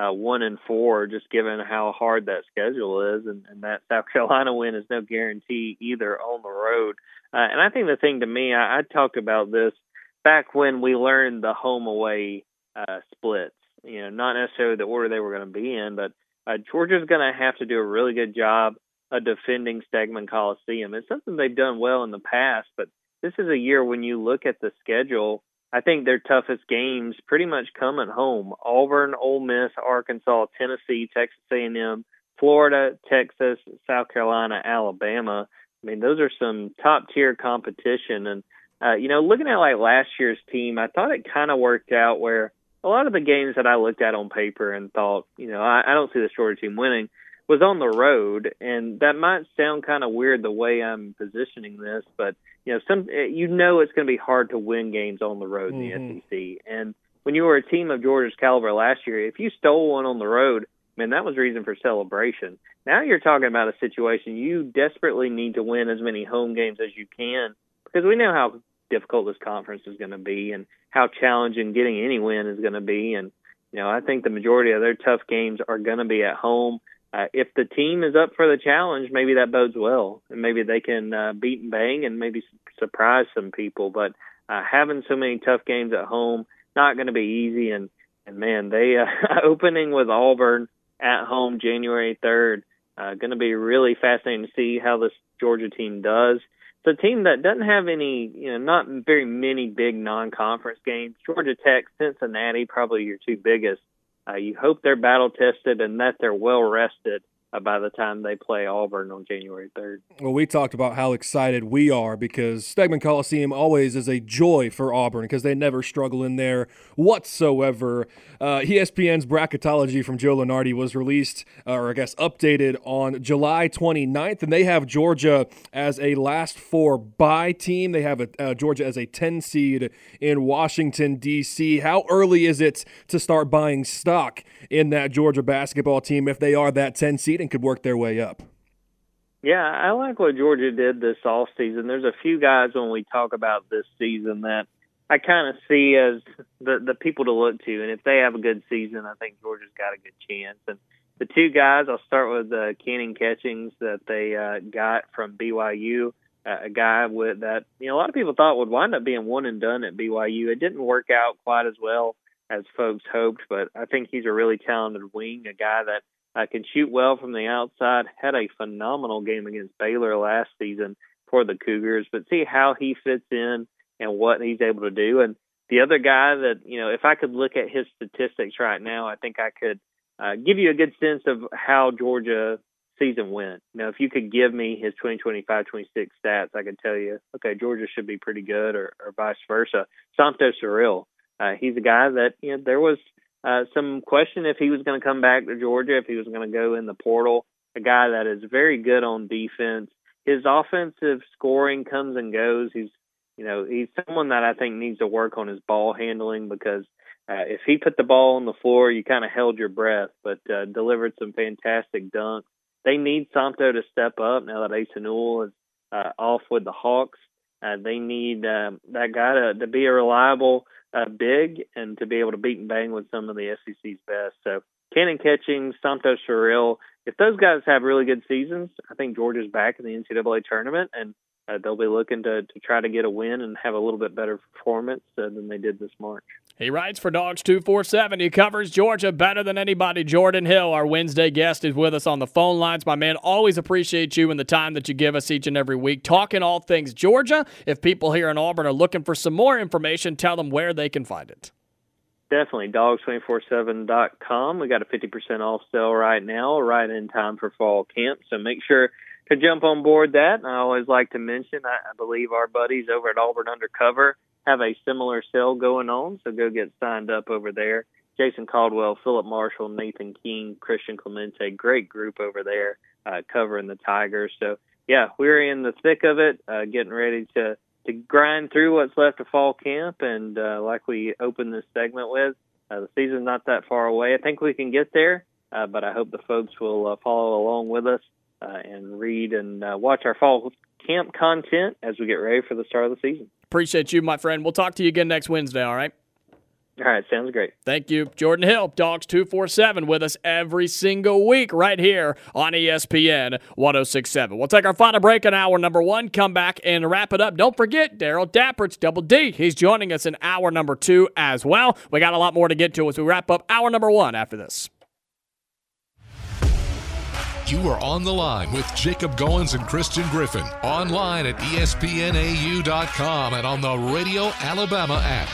1-4, just given how hard that schedule is, and that South Carolina win is no guarantee either on the road. And I think the thing to me, I talked about this back when we learned the home-away splits, not necessarily the order they were going to be in, but Georgia's going to have to do a really good job of defending Stegeman Coliseum. It's something they've done well in the past, but this is a year when you look at the schedule, I think their toughest games pretty much come at home. Auburn, Ole Miss, Arkansas, Tennessee, Texas A&M, Florida, Texas, South Carolina, Alabama. I mean, those are some top-tier competition. And, looking at like last year's team, I thought it kind of worked out where a lot of the games that I looked at on paper and thought, I don't see the Georgia team winning, was on the road, and that might sound kind of weird the way I'm positioning this, but it's going to be hard to win games on the road in the SEC. And when you were a team of Georgia's caliber last year, if you stole one on the road, man, that was reason for celebration. Now you're talking about a situation you desperately need to win as many home games as you can, because we know how difficult this conference is going to be and how challenging getting any win is going to be. And I think the majority of their tough games are going to be at home. If the team is up for the challenge, maybe that bodes well, and maybe they can beat and bang and maybe surprise some people. But having so many tough games at home, not going to be easy. And man, they opening with Auburn at home January 3rd, going to be really fascinating to see how this Georgia team does. It's a team that doesn't have any, not very many big non-conference games. Georgia Tech, Cincinnati, probably your two biggest. You hope they're battle-tested and that they're well-rested by the time they play Auburn on January 3rd. Well, we talked about how excited we are because Stegeman Coliseum always is a joy for Auburn because they never struggle in there whatsoever. ESPN's bracketology from Joe Lunardi was released, updated on July 29th, and they have Georgia as a last four bye team. They have Georgia as a 10 seed in Washington, D.C. How early is it to start buying stock in that Georgia basketball team if they are that 10 seed and could work their way up? Yeah, I like what Georgia did this offseason. There's a few guys when we talk about this season that I kind of see as the people to look to. And if they have a good season, I think Georgia's got a good chance. And the two guys, I'll start with Cannon Catchings that they got from BYU, a guy with that, a lot of people thought would wind up being one and done at BYU. It didn't work out quite as well as folks hoped, but I think he's a really talented wing, a guy that can shoot well from the outside, had a phenomenal game against Baylor last season for the Cougars, but see how he fits in and what he's able to do. And the other guy that, if I could look at his statistics right now, I think I could give you a good sense of how Georgia season went. If you could give me his 2025-26 stats, I could tell you, okay, Georgia should be pretty good or vice versa. Santos Surreal, he's a guy that, there was some question if he was going to come back to Georgia, if he was going to go in the portal, a guy that is very good on defense. His offensive scoring comes and goes. He's someone that I think needs to work on his ball handling because if he put the ball on the floor, you kind of held your breath, but delivered some fantastic dunks. They need Santo to step up now that Asa Newell is off with the Hawks. They need that guy to be a reliable big and to be able to beat and bang with some of the SEC's best. So Cannon Catchings, Santos Surreal, if those guys have really good seasons, I think Georgia's back in the NCAA tournament, and they'll be looking to try to get a win and have a little bit better performance than they did this March. He writes for Dogs247. He covers Georgia better than anybody. Jordan Hill, our Wednesday guest, is with us on the phone lines. My man, always appreciate you and the time that you give us each and every week, talking all things Georgia. If people here in Auburn are looking for some more information, tell them where they can find it. Definitely, dogs247.com. We got a 50% off sale right now, right in time for fall camp. So make sure to jump on board that. I always like to mention, I believe our buddies over at Auburn Undercover have a similar sale going on, so go get signed up over there. Jason Caldwell, Philip Marshall, Nathan King, Christian Clemente, great group over there covering the Tigers. So, yeah, we're in the thick of it, getting ready to grind through what's left of fall camp. And like we opened this segment with, the season's not that far away. I think we can get there, but I hope the folks will follow along with us and read and watch our fall camp content as we get ready for the start of the season. Appreciate you, my friend. We'll talk to you again next Wednesday, all right? All right, sounds great. Thank you. Jordan Hill, Dogs247, with us every single week right here on ESPN 106.7. We'll take our final break in hour number one, come back and wrap it up. Don't forget, Daryl Dappert's Double D. He's joining us in hour number two as well. We got a lot more to get to as we wrap up hour number one after this. You are on the line with Jacob Goins and Christian Griffin. Online at ESPNAU.com and on the Radio Alabama app.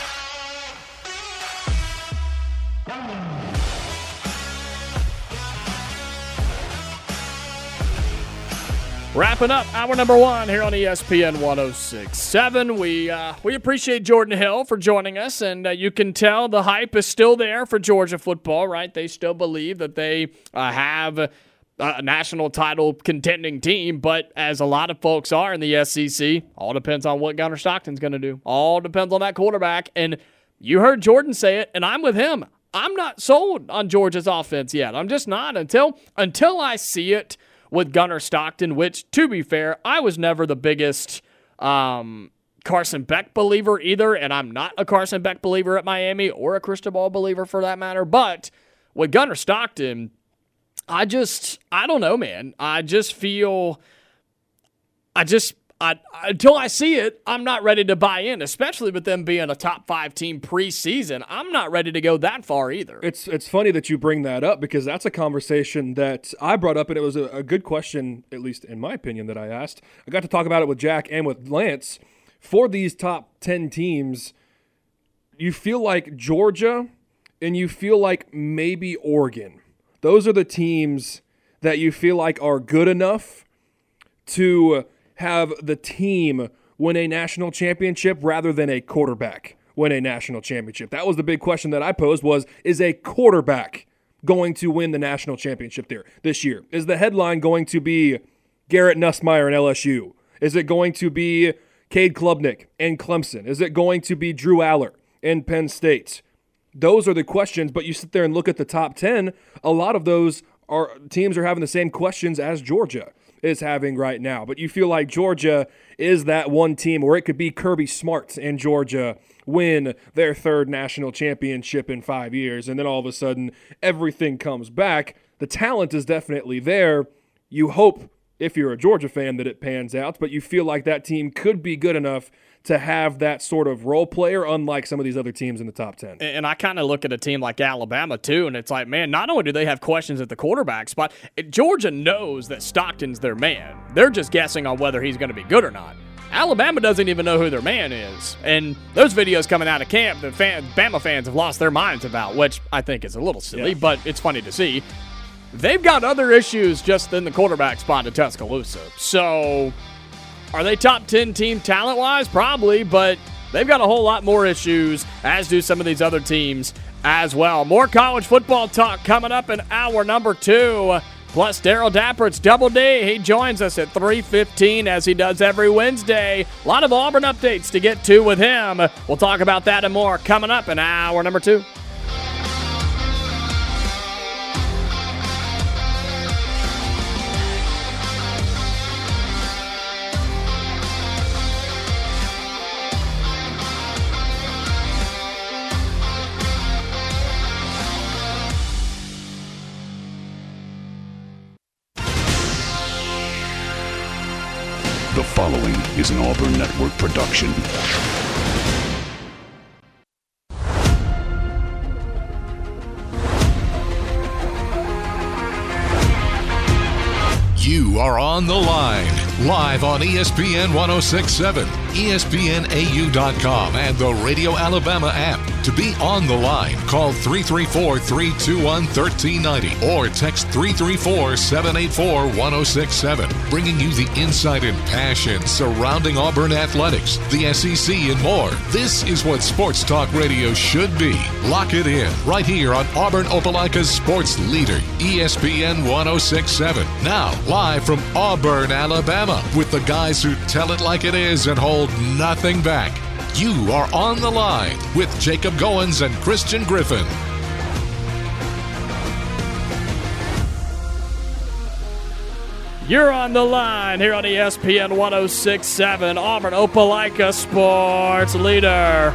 Wrapping up hour number one here on ESPN 106.7. We appreciate Jordan Hill for joining us, and you can tell the hype is still there for Georgia football, right? They still believe that they have a national title contending team, but as a lot of folks are in the SEC, all depends on what Gunnar Stockton's going to do. All depends on that quarterback. And you heard Jordan say it, and I'm with him. I'm not sold on Georgia's offense yet. I'm just not until I see it with Gunnar Stockton, which, to be fair, I was never the biggest Carson Beck believer either, and I'm not a Carson Beck believer at Miami or a Cristobal believer for that matter. But with Gunnar Stockton, I don't know, man. I just feel, until I see it, I'm not ready to buy in, especially with them being a top 5 team preseason. I'm not ready to go that far either. It's funny that you bring that up because that's a conversation that I brought up, and it was a good question, at least in my opinion, that I asked. I got to talk about it with Jack and with Lance. For these top 10 teams, you feel like Georgia and you feel like maybe Oregon. Those are the teams that you feel like are good enough to have the team win a national championship rather than a quarterback win a national championship. That was the big question that I posed is a quarterback going to win the national championship this year? Is the headline going to be Garrett Nussmeier and LSU? Is it going to be Cade Klubnik and Clemson? Is it going to be Drew Aller and Penn State? Those are the questions, but you sit there and look at the top 10, a lot of those teams are having the same questions as Georgia is having right now. But you feel like Georgia is that one team where it could be Kirby Smart and Georgia win their 3rd national championship in 5 years, and then all of a sudden everything comes back. The talent is definitely there. You hope, if you're a Georgia fan, that it pans out, but you feel like that team could be good enough to have that sort of role player, unlike some of these other teams in the top 10. And I kind of look at a team like Alabama, too, and it's like, man, not only do they have questions at the quarterback spot, Georgia knows that Stockton's their man. They're just guessing on whether he's going to be good or not. Alabama doesn't even know who their man is. And those videos coming out of camp that Bama fans have lost their minds about, which I think is a little silly, but it's funny to see. They've got other issues just in the quarterback spot at Tuscaloosa. So are they top 10 team talent-wise? Probably, but they've got a whole lot more issues, as do some of these other teams as well. More college football talk coming up in hour number 2. Plus, Daryl Dappert's Double D. He joins us at 3:15 as he does every Wednesday. A lot of Auburn updates to get to with him. We'll talk about that and more coming up in hour number 2. The following is an Auburn Network production. You are on the line, live on ESPN 1067, ESPNAU.com, and the Radio Alabama app. To be on the line, call 334-321-1390 or text 334-784-1067. Bringing you the insight and passion surrounding Auburn athletics, the SEC, and more. This is what Sports Talk Radio should be. Lock it in right here on Auburn Opelika's sports leader, ESPN 1067. Now, live from Auburn, Alabama, with the guys who tell it like it is and hold nothing back. You are on the line with Jacob Goins and Christian Griffin. You're on the line here on ESPN 1067, Auburn Opelika sports leader.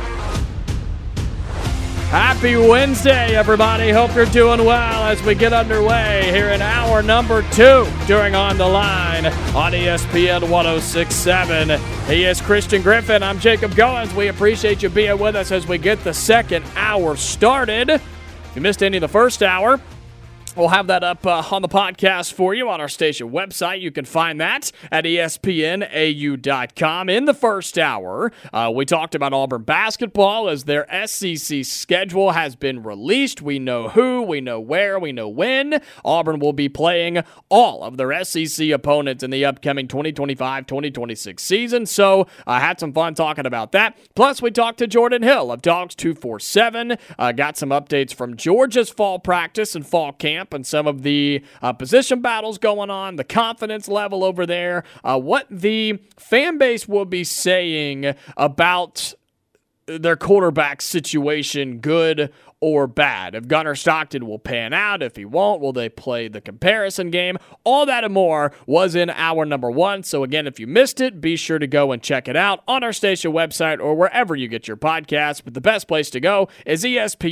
Happy Wednesday, everybody. Hope you're doing well as we get underway here in hour number 2 during On the Line on ESPN 1067. He is Christian Griffin. I'm Jacob Goins. We appreciate you being with us as we get the second hour started. If you missed any of the first hour, we'll have that up on the podcast for you on our station website. You can find that at ESPNAU.com. In the first hour, we talked about Auburn basketball as their SEC schedule has been released. We know who, we know where, we know when. Auburn will be playing all of their SEC opponents in the upcoming 2025-2026 season. So I had some fun talking about that. Plus, we talked to Jordan Hill of Dogs 247. Got some updates from Georgia's fall practice and fall camp camp and some of the position battles going on, the confidence level over there, what the fan base will be saying about their quarterback situation, good or bad. If Gunnar Stockton will pan out, if he won't, will they play the comparison game? All that and more was in hour number 1. So again, if you missed it, be sure to go and check it out on our station website or wherever you get your podcasts. But the best place to go is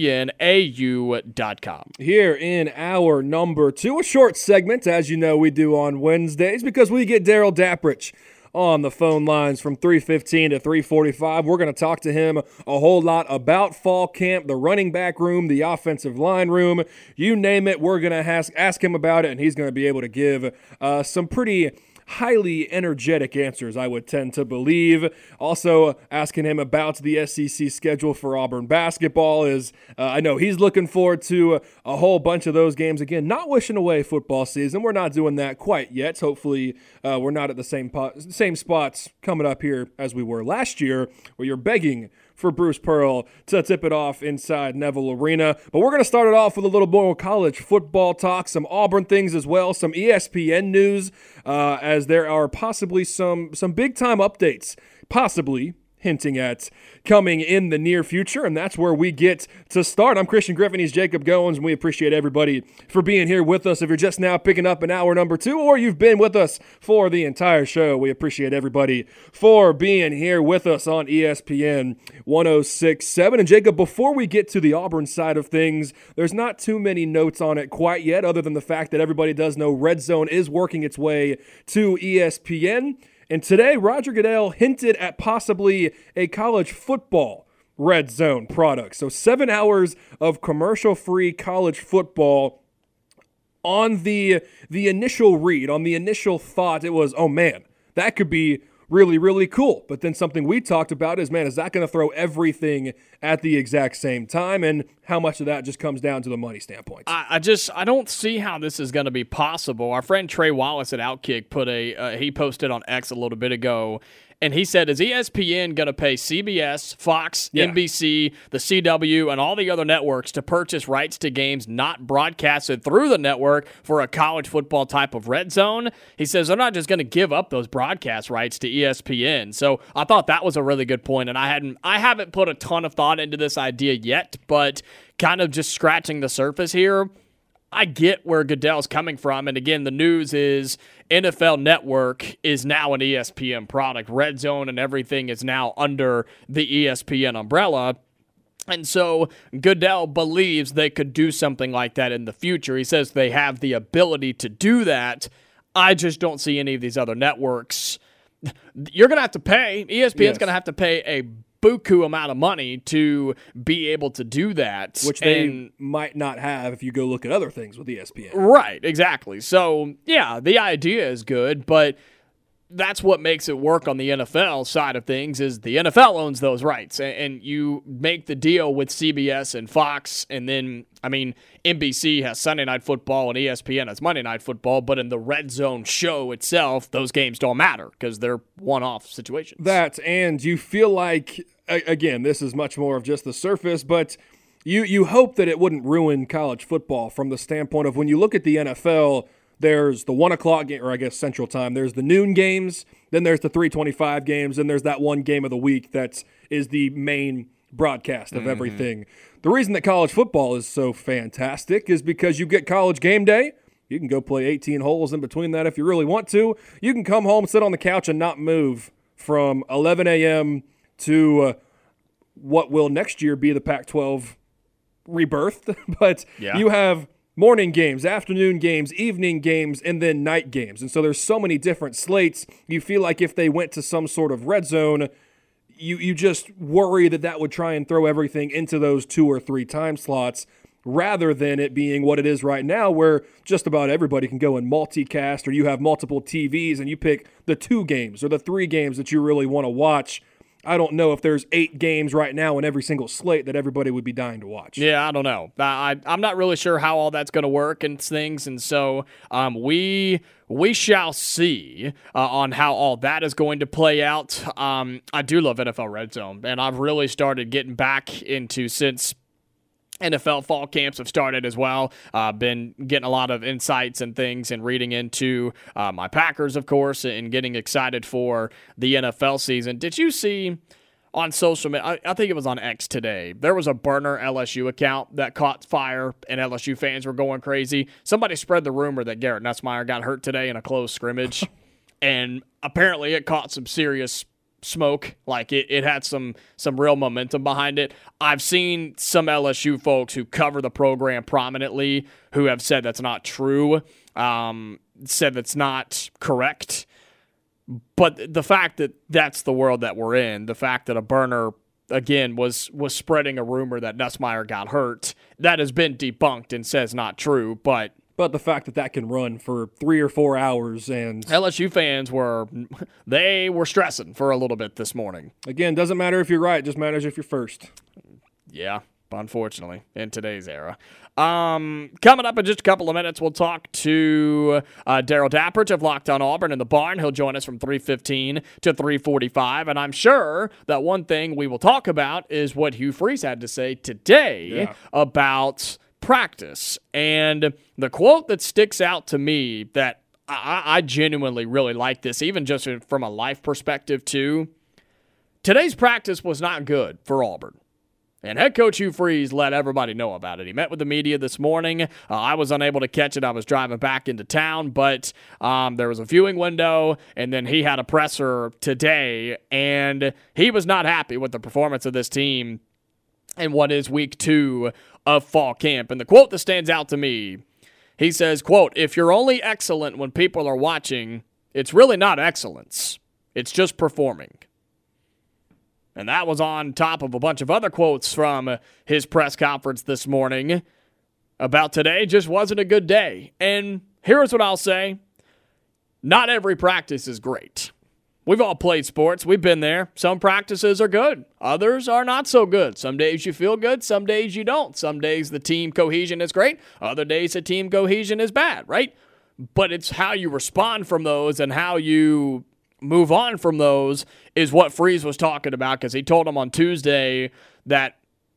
ESPNAU.com. Here in hour number 2, a short segment, as you know we do on Wednesdays, because we get Darrell Dapprich on the phone lines from 3:15 to 3:45. We're going to talk to him a whole lot about fall camp, the running back room, the offensive line room, you name it. We're going to ask him about it, and he's going to be able to give some pretty highly energetic answers, I would tend to believe. Also asking him about the SEC schedule for Auburn basketball, is I know he's looking forward to a whole bunch of those games. Again, not wishing away football season. We're not doing that quite yet. Hopefully we're not at the same spots coming up here as we were last year, where you're begging for Bruce Pearl to tip it off inside Neville Arena. But we're going to start it off with a little more college football talk, some Auburn things as well, some ESPN news, as there are possibly some big-time updates, possibly hinting at coming in the near future, and that's where we get to start. I'm Christian Griffin, he's Jacob Goins, and we appreciate everybody for being here with us. If you're just now picking up in hour number 2, or you've been with us for the entire show, we appreciate everybody for being here with us on ESPN 106.7. And Jacob, before we get to the Auburn side of things, there's not too many notes on it quite yet, other than the fact that everybody does know Red Zone is working its way to ESPN. And today, Roger Goodell hinted at possibly a college football Red Zone product. So 7 hours of commercial-free college football. On the initial read, on the initial thought, it was, oh man, that could be really, really cool. But then something we talked about is, man, is that going to throw everything at the exact same time? And how much of that just comes down to the money standpoint? I don't see how this is going to be possible. Our friend Trey Wallace at Outkick he posted on X a little bit ago, and he said, is ESPN going to pay CBS, Fox, NBC, the CW, and all the other networks to purchase rights to games not broadcasted through the network for a college football type of Red Zone? He says they're not just going to give up those broadcast rights to ESPN. So I thought that was a really good point, and I haven't put a ton of thought into this idea yet, but kind of just scratching the surface here, I get where Goodell's coming from. And again, the news is NFL Network is now an ESPN product. Red Zone and everything is now under the ESPN umbrella. And so Goodell believes they could do something like that in the future. He says they have the ability to do that. I just don't see any of these other networks. You're going to have to pay. ESPN's going to have to pay a buku amount of money to be able to do that. Which they might not have if you go look at other things with ESPN. Right, exactly. So, yeah, the idea is good, but that's what makes it work on the NFL side of things is the NFL owns those rights. And you make the deal with CBS and Fox, and then, NBC has Sunday Night Football and ESPN has Monday Night Football, but in the Red Zone show itself, those games don't matter because they're one-off situations. That, and you feel like, again, this is much more of just the surface, but you hope that it wouldn't ruin college football from the standpoint of when you look at the NFL, there's the 1 o'clock game, or I guess Central Time. There's the noon games. Then there's the 3:25 games. And there's that one game of the week that is the main broadcast of everything. The reason that college football is so fantastic is because you get College Game Day. You can go play 18 holes in between that if you really want to. You can come home, sit on the couch, and not move from 11 a.m. to what will next year be the Pac-12 rebirth. But you have morning games, afternoon games, evening games, and then night games. And so there's so many different slates. You feel like if they went to some sort of red zone, you just worry that would try and throw everything into those 2 or 3 time slots rather than it being what it is right now where just about everybody can go and multicast, or you have multiple TVs and you pick the 2 games or the 3 games that you really want to watch. I don't know if there's 8 games right now in every single slate that everybody would be dying to watch. Yeah, I don't know. I'm not really sure how all that's going to work and things, and so we shall see on how all that is going to play out. I do love NFL Red Zone, and I've really started getting back into since NFL fall camps have started as well. Been getting a lot of insights and things and reading into my Packers, of course, and getting excited for the NFL season. Did you see on social media, I think it was on X today, there was a burner LSU account that caught fire and LSU fans were going crazy. Somebody spread the rumor that Garrett Nussmeier got hurt today in a close scrimmage, and apparently it caught some serious smoke. Like it had some real momentum behind it. I've seen some LSU folks who cover the program prominently who have said that's not true, said that's not correct. But the fact that that's the world that we're in, the fact that a burner, again, was spreading a rumor that Nussmeier got hurt, that has been debunked and says not true. But the fact that can run for 3 or 4 hours, and LSU fans were stressing for a little bit this morning. Again, doesn't matter if you're right, it just matters if you're first. Yeah, unfortunately, in today's era. Coming up in just a couple of minutes, we'll talk to Daryl Dappert of Locked On Auburn in the barn. He'll join us from 3:15 to 3:45, and I'm sure that one thing we will talk about is what Hugh Freeze had to say today about practice. And the quote that sticks out to me that I genuinely really like this, even just from a life perspective too. Today's practice was not good for Auburn. And head coach Hugh Freeze let everybody know about it. He met with the media this morning. I was unable to catch it. I was driving back into town, but there was a viewing window, and then he had a presser today, and he was not happy with the performance of this team in what is week 2 of fall camp. And the quote that stands out to me, he says, quote, "If you're only excellent when people are watching, it's really not excellence. It's just performing." And that was on top of a bunch of other quotes from his press conference this morning about today just wasn't a good day. And here's what I'll say. Not every practice is great. We've all played sports. We've been there. Some practices are good. Others are not so good. Some days you feel good. Some days you don't. Some days the team cohesion is great. Other days the team cohesion is bad, right? But it's how you respond from those and how you move on from those is what Freeze was talking about, because he told them on Tuesday that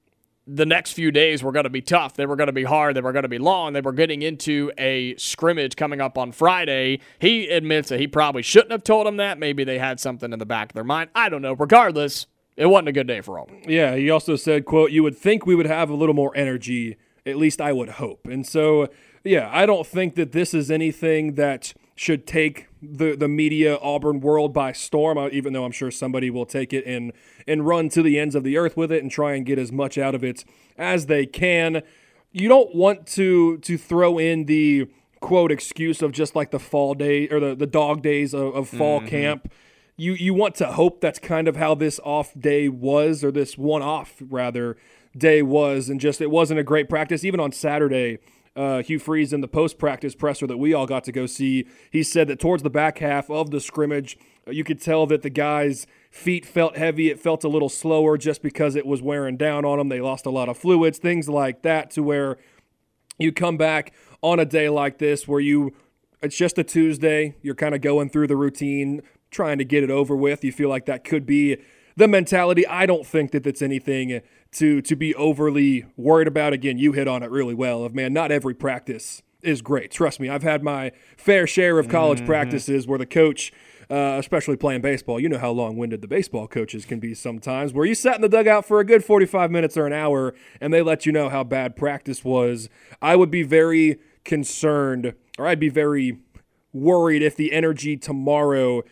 the next few days were going to be tough. They were going to be hard. They were going to be long. They were getting into a scrimmage coming up on Friday. He admits that he probably shouldn't have told them that. Maybe they had something in the back of their mind. I don't know. Regardless, it wasn't a good day for Auburn. Yeah, he also said, quote, "You would think we would have a little more energy. At least I would hope." And so, yeah, I don't think that this is anything that should take the media Auburn world by storm, even though I'm sure somebody will take it and run to the ends of the earth with it and try and get as much out of it as they can. You don't want to throw in the, quote, excuse of just like the fall day or the dog days of fall camp. You want to hope that's kind of how this off day was, or this one-off, rather, day was, and just it wasn't a great practice. Even on Saturday, Hugh Freeze in the post-practice presser that we all got to go see, he said that towards the back half of the scrimmage, you could tell that the guys' feet felt heavy. It felt a little slower just because it was wearing down on them. They lost a lot of fluids, things like that, to where you come back on a day like this where it's just a Tuesday, you're kind of going through the routine, trying to get it over with. You feel like that could be the mentality. I don't think that that's anything to be overly worried about. Again, you hit on it really well of, man, not every practice is great. Trust me, I've had my fair share of college practices where the coach, especially playing baseball, you know how long-winded the baseball coaches can be sometimes, where you sat in the dugout for a good 45 minutes or an hour and they let you know how bad practice was. I would be very concerned, or I'd be very worried if the energy tomorrow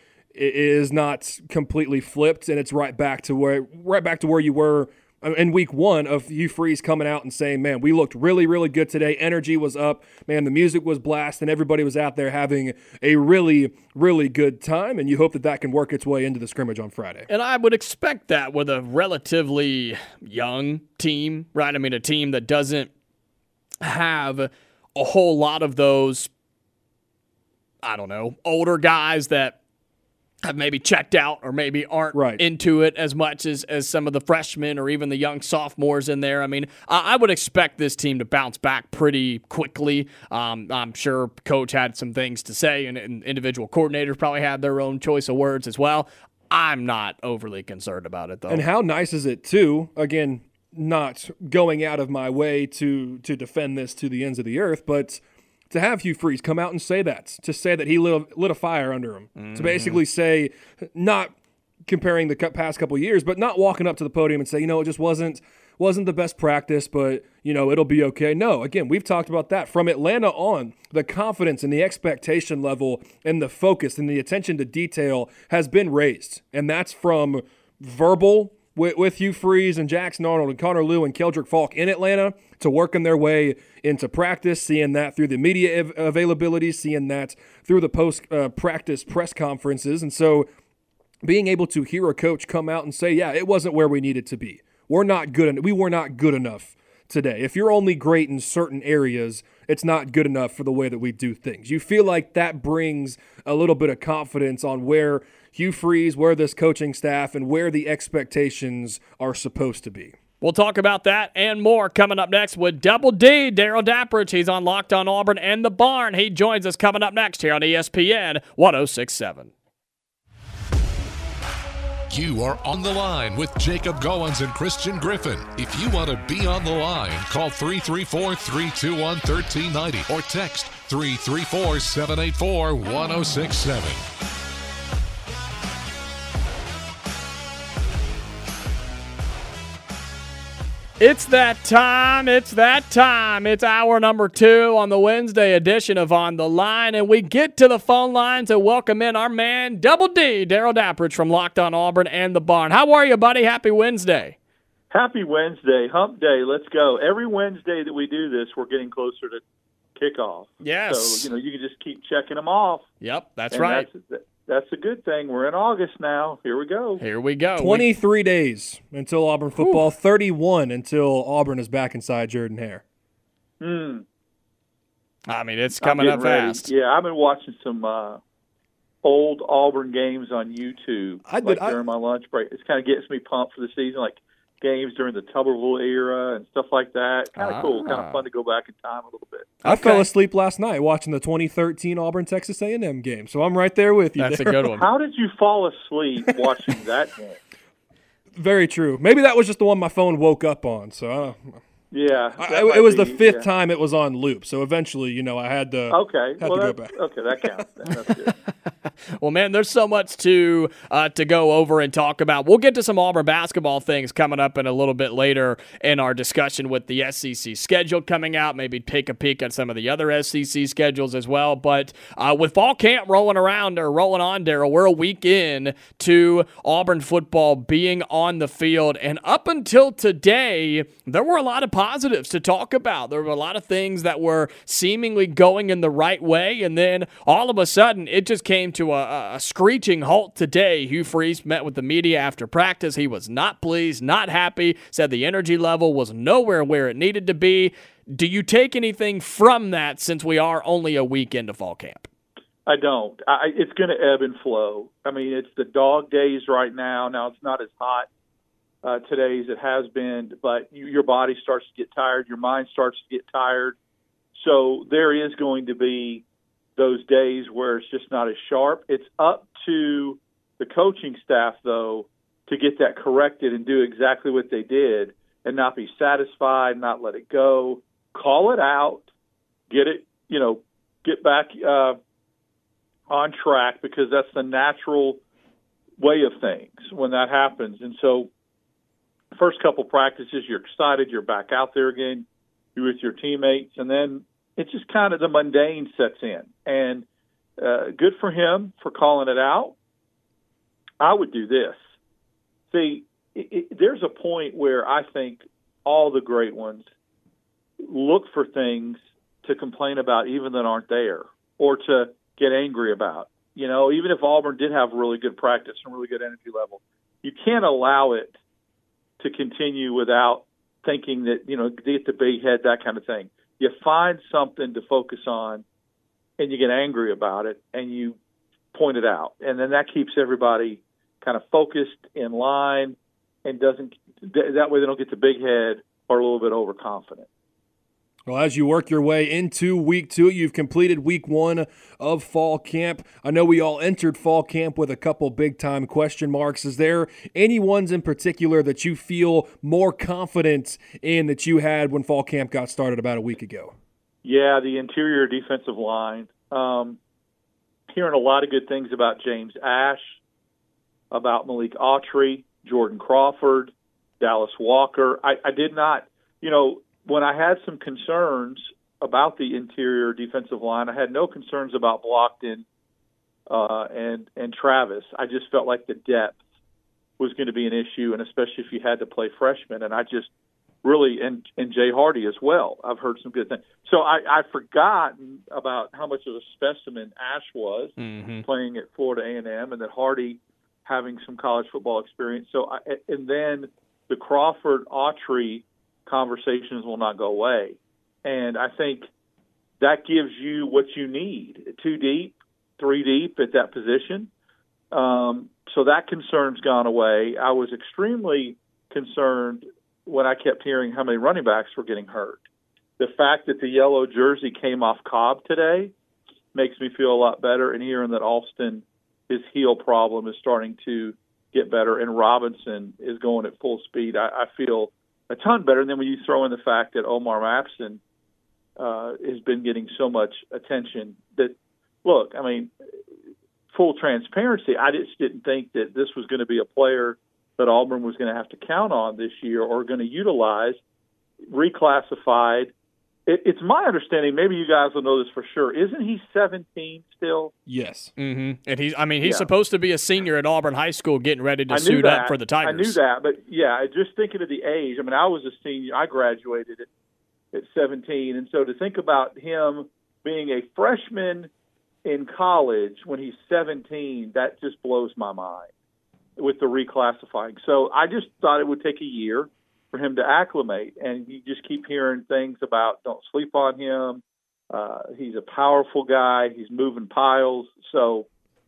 is not completely flipped and it's right back to where you were in week 1 of Hugh Freeze coming out and saying, man, we looked really, really good today. Energy was up. Man, the music was blast, and everybody was out there having a really, really good time, and you hope that can work its way into the scrimmage on Friday. And I would expect that with a relatively young team, right? I mean, a team that doesn't have a whole lot of those, I don't know, older guys that have maybe checked out or maybe aren't into it as much as some of the freshmen or even the young sophomores in there. I mean, I would expect this team to bounce back pretty quickly. I'm sure Coach had some things to say, and individual coordinators probably had their own choice of words as well. I'm not overly concerned about it, though. And how nice is it, too? Again, not going out of my way to defend this to the ends of the earth, but to have Hugh Freeze come out and say that, to say that he lit a fire under him, to basically say, not comparing the past couple of years, but not walking up to the podium and say, it just wasn't the best practice, but, it'll be okay. No, again, we've talked about that. From Atlanta on, the confidence and the expectation level and the focus and the attention to detail has been raised. And that's from verbal with Hugh Freeze and Jackson Arnold and Connor Lew and Keldrick Falk in Atlanta to working their way into practice, seeing that through the media availability, seeing that through the post-practice press conferences. And so being able to hear a coach come out and say, yeah, it wasn't where we needed to be. We were not good enough today. If you're only great in certain areas, it's not good enough for the way that we do things. You feel like that brings a little bit of confidence on where Hugh Freeze, where this coaching staff, and where the expectations are supposed to be. We'll talk about that and more coming up next with Double D, Darrell Dapprich. He's on Locked on Auburn and the Barn. He joins us coming up next here on ESPN 106.7. You are on the line with Jacob Goins and Christian Griffin. If you want to be on the line, call 334-321-1390 or text 334-784-1067. It's that time. It's hour number 2 on the Wednesday edition of On the Line, and we get to the phone lines and welcome in our man, Double D, Darrell Dapprich from Locked on Auburn and the Barn. How are you, buddy? Happy Wednesday. Happy Wednesday. Hump day. Let's go. Every Wednesday that we do this, we're getting closer to kickoff. Yes. So, you can just keep checking them off. Yep, that's right. That's a good thing. We're in August now. Here we go. 23 days until Auburn football, 31 until Auburn is back inside Jordan-Hare. I mean, it's coming up fast. Yeah, I've been watching some old Auburn games on YouTube during my lunch break. It kind of gets me pumped for the season, like games during the Tuberville era and stuff like that. Kind of cool, kind of fun to go back in time a little bit. I fell asleep last night watching the 2013 Auburn-Texas A&M game, so I'm right there with you. That's a good one. How did you fall asleep watching that game? Very true. Maybe that was just the one my phone woke up on, so yeah. It was the fifth time it was on loop, so eventually, I had to go back. Okay, that counts. That's good. Well, man, there's so much to go over and talk about. We'll get to some Auburn basketball things coming up in a little bit later in our discussion with the SEC schedule coming out, maybe take a peek at some of the other SEC schedules as well. But with fall camp rolling on, Darrell, we're a week in to Auburn football being on the field. And up until today, there were a lot of positives to talk about. There were a lot of things that were seemingly going in the right way, and then all of a sudden it just came to a screeching halt today. Hugh Freeze met with the media after practice. He was not pleased, not happy, said the energy level was nowhere where it needed to be. Do you take anything from that since we are only a week into fall camp? I don't. It's going to ebb and flow. I mean, it's the dog days right now. Now, it's not as hot today as it has been, but your body starts to get tired. Your mind starts to get tired. So there is going to be those days where it's just not as sharp. It's up to the coaching staff, though, to get that corrected and do exactly what they did and not be satisfied, not let it go, call it out, get it, get back on track, because that's the natural way of things when that happens. And so first couple practices, you're excited, you're back out there again, you're with your teammates, and then it's just kind of the mundane sets in. And good for him for calling it out. I would do this. See, there's a point where I think all the great ones look for things to complain about even that aren't there, or to get angry about. Even if Auburn did have really good practice and really good energy level, you can't allow it to continue without thinking that, get the big head, that kind of thing. You find something to focus on, and you get angry about it, and you point it out. And then that keeps everybody kind of focused, in line, and that way they don't get the big head or a little bit overconfident. Well, as you work your way into week 2, you've completed week 1 of fall camp. I know we all entered fall camp with a couple big-time question marks. Is there any ones in particular that you feel more confident in that you had when fall camp got started about a week ago? Yeah, the interior defensive line. Hearing a lot of good things about James Ash, about Malik Autry, Jordan Crawford, Dallas Walker. I did not, when I had some concerns about the interior defensive line, I had no concerns about Blockton and Travis. I just felt like the depth was going to be an issue, and especially if you had to play freshmen. And I just really, and Jay Hardy as well. I've heard some good things. So I've forgotten about how much of a specimen Ash was playing at Florida A&M, and that Hardy having some college football experience. And then the Crawford-Autry conversations will not go away. And I think that gives you what you need, 2 deep, 3 deep at that position. So that concern's gone away. I was extremely concerned when I kept hearing how many running backs were getting hurt. The fact that the yellow jersey came off Cobb today makes me feel a lot better, and hearing that Alston, his heel problem is starting to get better, and Robinson is going at full speed, I feel a ton better. And then when you throw in the fact that Omar Mapson has been getting so much attention, that, look, I mean, full transparency, I just didn't think that this was going to be a player that Auburn was going to have to count on this year or going to utilize, reclassified. It's my understanding, maybe you guys will know this for sure, isn't he 17 still? Yes. Mm-hmm. And he's supposed to be a senior at Auburn High School getting ready to suit up for the Tigers. I knew that, but yeah, just thinking of the age, I mean, I was a senior. I graduated at 17, and so to think about him being a freshman in college when he's 17, that just blows my mind with the reclassifying. So I just thought it would take a year for him to acclimate, and you just keep hearing things about don't sleep on him. He's a powerful guy. He's moving piles. So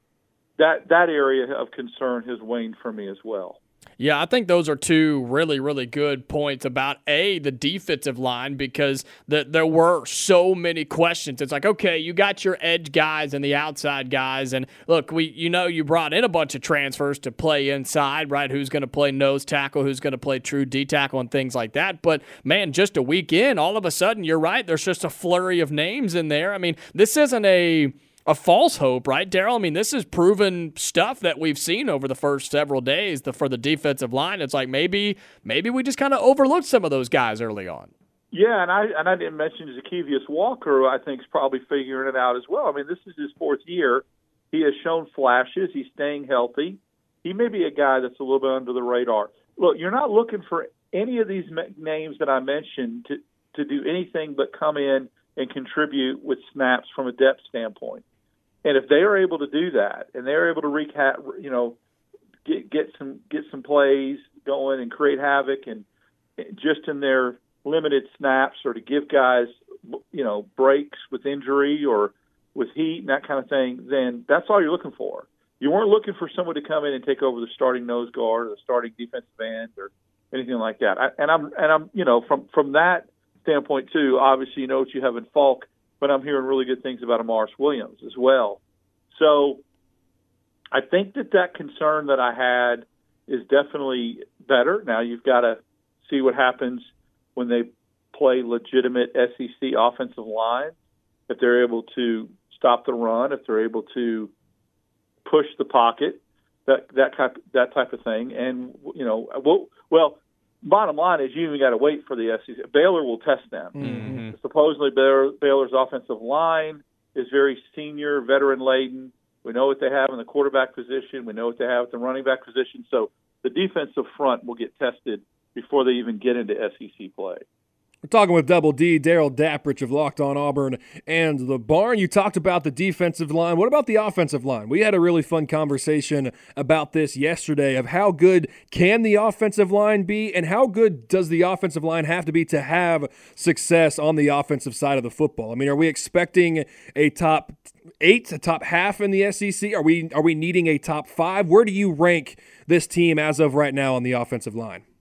that area of concern has waned for me as well. Yeah, I think those are two really, really good points about, the defensive line, because there were so many questions. It's like, okay, you got your edge guys and the outside guys, and look, you brought in a bunch of transfers to play inside, right? Who's going to play nose tackle, who's going to play true D tackle and things like that. But, man, just a week in, all of a sudden, you're right, there's just a flurry of names in there. I mean, this isn't a false hope, right, Daryl? I mean, this is proven stuff that we've seen over the first several days for the defensive line. It's like maybe we just kind of overlooked some of those guys early on. Yeah, and I didn't mention Zacchaeus Walker, who I think is probably figuring it out as well. I mean, this is his 4th year. He has shown flashes. He's staying healthy. He may be a guy that's a little bit under the radar. Look, you're not looking for any of these names that I mentioned to do anything but come in and contribute with snaps from a depth standpoint. And if they are able to do that, and they're able to get some plays going and create havoc, and just in their limited snaps, or to give guys breaks with injury or with heat and that kind of thing, then that's all you're looking for. You weren't looking for someone to come in and take over the starting nose guard or the starting defensive end or anything like that. I'm from that standpoint too. Obviously, you know what you have in Falk, but I'm hearing really good things about Amaris Williams as well. So I think that concern that I had is definitely better. Now you've got to see what happens when they play legitimate SEC offensive line, if they're able to stop the run, if they're able to push the pocket, that type of thing. And, bottom line is you even got to wait for the SEC. Baylor will test them. Mm-hmm. Supposedly Baylor's offensive line is very senior, veteran-laden. We know what they have in the quarterback position. We know what they have at the running back position. So the defensive front will get tested before they even get into SEC play. We're talking with Double D, Daryl Dapprich of Locked On Auburn and the Barn. You talked about the defensive line. What about the offensive line? We had a really fun conversation about this yesterday of how good can the offensive line be, and how good does the offensive line have to be to have success on the offensive side of the football? I mean, are we expecting a top 8, a top half in the SEC? Are we needing a top 5? Where do you rank this team as of right now on the offensive line?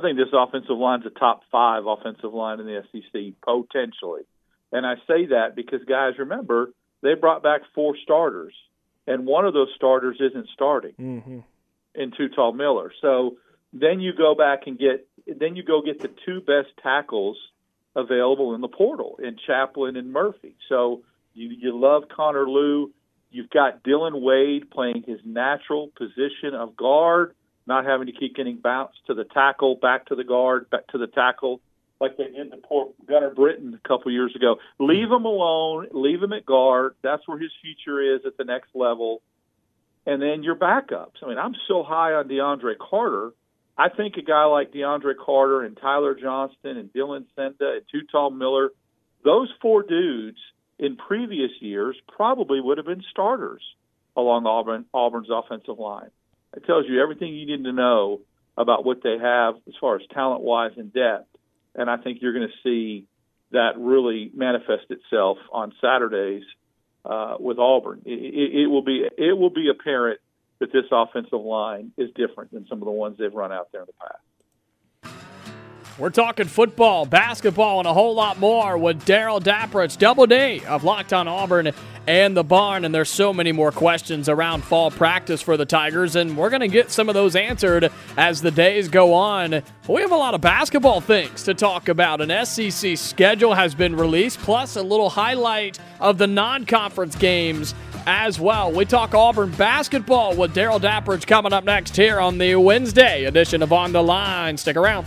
I think this offensive line's a top 5 offensive line in the SEC, potentially. And I say that because, guys, remember, they brought back 4 starters, and one of those starters isn't starting in Tall Miller. So then you go back and get the 2 best tackles available in the portal, in Chaplin and Murphy. So you love Connor Lew. You've got Dylan Wade playing his natural position of guard, not having to keep getting bounced to the tackle, back to the guard, back to the tackle, like they did to poor Gunnar Britton a couple years ago. Leave him alone. Leave him at guard. That's where his future is at the next level. And then your backups. I mean, I'm so high on DeAndre Carter. I think a guy like DeAndre Carter and Tyler Johnston and Dylan Senda and Tall Miller, those 4 dudes in previous years probably would have been starters along Auburn's offensive line. It tells you everything you need to know about what they have as far as talent-wise and depth. And I think you're going to see that really manifest itself on Saturdays with Auburn. It will be apparent that this offensive line is different than some of the ones they've run out there in the past. We're talking football, basketball, and a whole lot more with Darrell Dapprich, Double D of Locked On Auburn and The Barn. And there's so many more questions around fall practice for the Tigers, and we're going to get some of those answered as the days go on. We have a lot of basketball things to talk about. An SEC schedule has been released, plus a little highlight of the non-conference games as well. We talk Auburn basketball with Darrell Dapprich coming up next here on the Wednesday edition of On the Line. Stick around.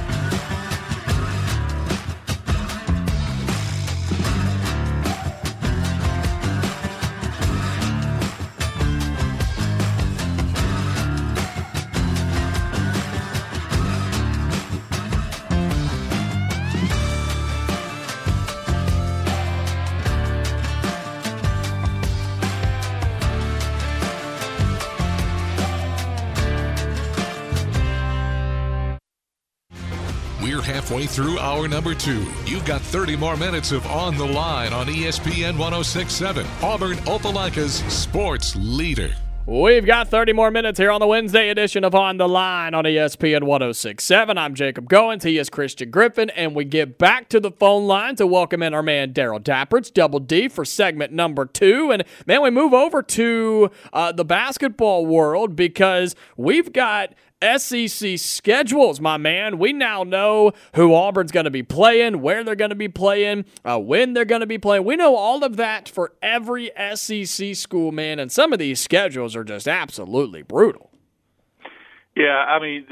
We're halfway through hour number 2. You've got 30 more minutes of On the Line on ESPN 106.7, Auburn Opelika's sports leader. We've got 30 more minutes here on the Wednesday edition of On the Line on ESPN 106.7. I'm Jacob Goins. He is Christian Griffin, and we get back to the phone line to welcome in our man Darrell Dapprich, Double D, for segment number 2. And, man, we move over to the basketball world because we've got SEC schedules, my man. We now know who Auburn's going to be playing, where they're going to be playing, when they're going to be playing. We know all of that for every SEC school, man, and some of these schedules are just absolutely brutal. Yeah, I mean,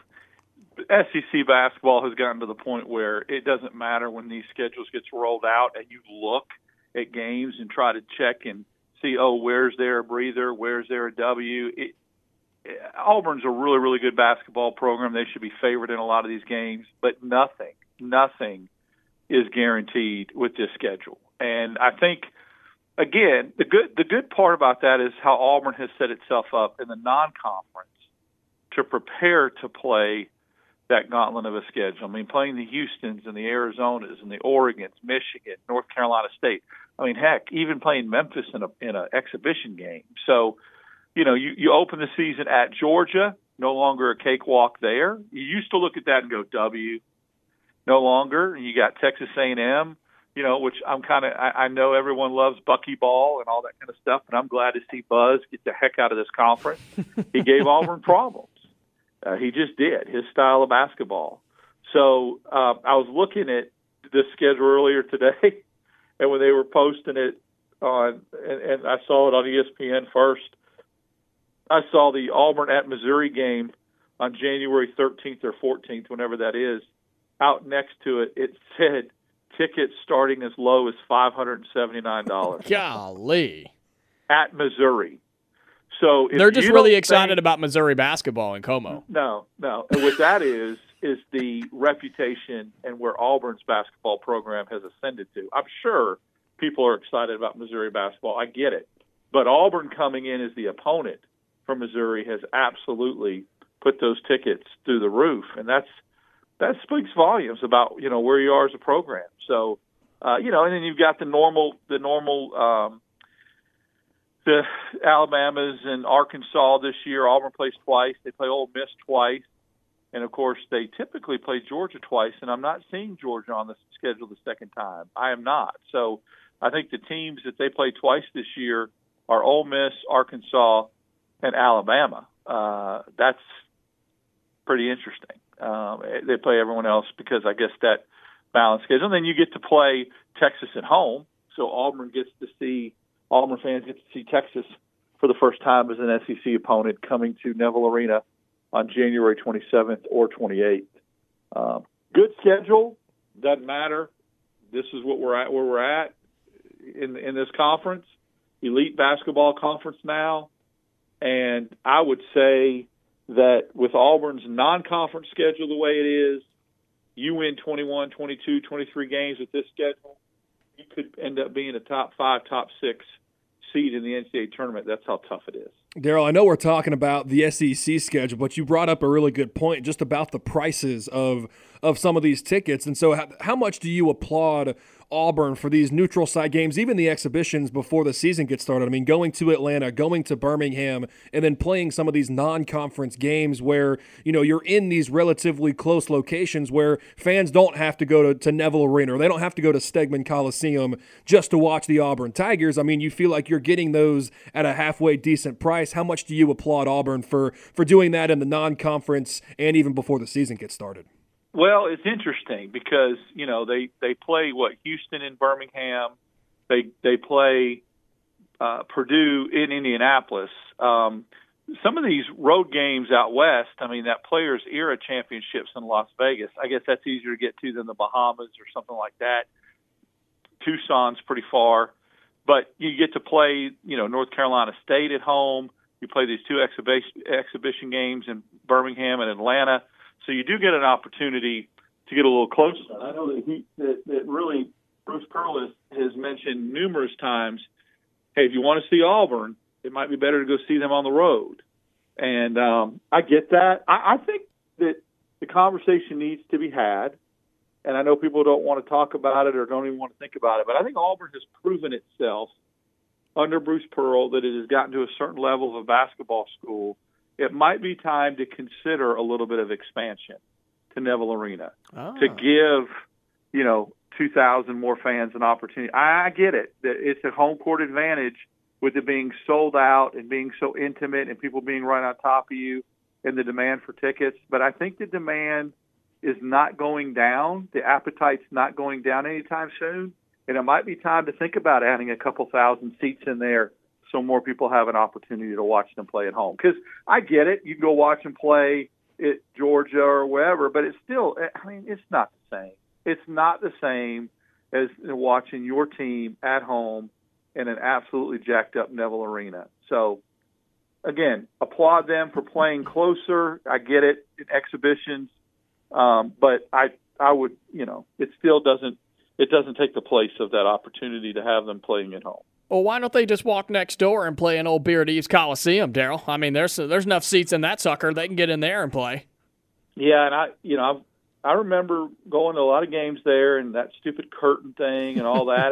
SEC basketball has gotten to the point where it doesn't matter when these schedules gets rolled out and you look at games and try to check and see, where's there a breather, where's there a W. Auburn's a really, really good basketball program. They should be favored in a lot of these games, but nothing is guaranteed with this schedule. And I think, again, the good part about that is how Auburn has set itself up in the non-conference to prepare to play that gauntlet of a schedule. I mean, playing the Houstons and the Arizonas and the Oregons, Michigan, North Carolina State. I mean, heck, even playing Memphis in an exhibition game. So, you open the season at Georgia, no longer a cakewalk there. You used to look at that and go, W. No longer. You got Texas A&M, which I know everyone loves buckyball and all that kind of stuff, but I'm glad to see Buzz get the heck out of this conference. He gave Auburn problems. He just did, his style of basketball. So I was looking at this schedule earlier today, and when they were posting it on, and I saw it on ESPN first, I saw the Auburn at Missouri game on January 13th or 14th, whenever that is. Out next to it, it said tickets starting as low as $579. Golly. At Missouri. So they're just really excited about Missouri basketball in Como. No. And what that is the reputation and where Auburn's basketball program has ascended to. I'm sure people are excited about Missouri basketball. I get it. But Auburn coming in as the opponent from Missouri has absolutely put those tickets through the roof, and that speaks volumes about where you are as a program. So and then you've got the normal the Alabamas and Arkansas this year. Auburn plays twice. They play Ole Miss twice, And, of course, they typically play Georgia twice, and I'm not seeing Georgia on the schedule the second time. I am not. So I think the teams that they play twice this year are Ole Miss, Arkansas, and Alabama. That's pretty interesting. They play everyone else because I guess that balanced schedule. And then you get to play Texas at home. So Auburn fans get to see Texas for the first time as an SEC opponent coming to Neville Arena on January 27th or 28th. Good schedule. Doesn't matter. This is what where we're at in this conference. Elite basketball conference now. And I would say that with Auburn's non-conference schedule the way it is, you win 21, 22, 23 games with this schedule, you could end up being a top 5, top 6 seed in the NCAA tournament. That's how tough it is. Daryl, I know we're talking about the SEC schedule, but you brought up a really good point just about the prices of some of these tickets. And so how much do you applaud Auburn for these neutral site games, even the exhibitions before the season gets started? I mean, going to Atlanta, going to Birmingham, and then playing some of these non-conference games where, you're in these relatively close locations where fans don't have to go to Neville Arena or they don't have to go to Stegman Coliseum just to watch the Auburn Tigers. I mean, you feel like you're getting those at a halfway decent price. How much do you applaud Auburn for doing that in the non-conference and even before the season gets started? Well, it's interesting because, they play, Houston and Birmingham. They play Purdue in Indianapolis. Some of these road games out west, that Players Era Championships in Las Vegas, I guess that's easier to get to than the Bahamas or something like that. Tucson's pretty far. But you get to play, North Carolina State at home. You play these 2 exhibition games in Birmingham and Atlanta. So you do get an opportunity to get a little closer. I know that really Bruce Pearl has mentioned numerous times, hey, if you want to see Auburn, it might be better to go see them on the road. And I get that. I think that the conversation needs to be had, and I know people don't want to talk about it or don't even want to think about it, but I think Auburn has proven itself under Bruce Pearl that it has gotten to a certain level of a basketball school. It might be time to consider a little bit of expansion to Neville Arena to give, 2,000 more fans an opportunity. I get it. It's a home court advantage with it being sold out and being so intimate and people being right on top of you and the demand for tickets. But I think the demand is not going down. The appetite's not going down anytime soon. And it might be time to think about adding a couple thousand seats in there so more people have an opportunity to watch them play at home. Because I get it. You can go watch them play at Georgia or wherever, but it's still, it's not the same. It's not the same as watching your team at home in an absolutely jacked up Neville Arena. So, again, applaud them for playing closer. I get it in exhibitions, but I would, it still doesn't take the place of that opportunity to have them playing at home. Well, why don't they just walk next door and play in Old Beard East Coliseum, Daryl? There's enough seats in that sucker. They can get in there and play. Yeah, and I remember going to a lot of games there and that stupid curtain thing and all that.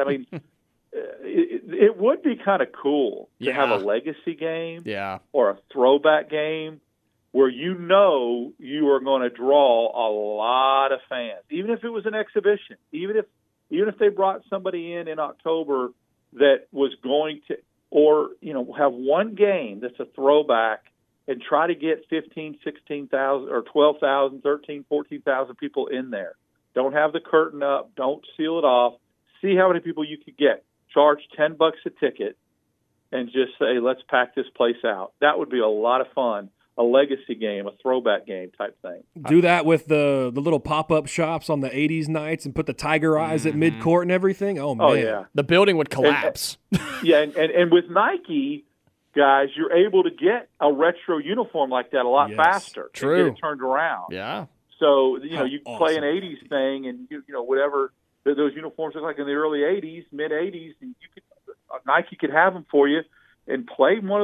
It would be kind of cool to have a legacy game or a throwback game where you are going to draw a lot of fans, even if it was an exhibition, even if they brought somebody in October that was going to, or, have one game that's a throwback and try to get 15, 16,000 or 12,000, 13, 14,000 people in there. Don't have the curtain up. Don't seal it off. See how many people you could get. Charge $10 a ticket and just say, let's pack this place out. That would be a lot of fun. A legacy game, a throwback game type thing. Do that with the little pop-up shops on the 80s nights and put the tiger eyes at midcourt and everything. Oh, man. Oh, yeah. The building would collapse. And with Nike, guys, you're able to get a retro uniform like that a lot faster. True. And get it turned around. Yeah. So, you play an 80s thing and, whatever those uniforms look like in the early 80s, mid-80s, and Nike could have them for you and play one of those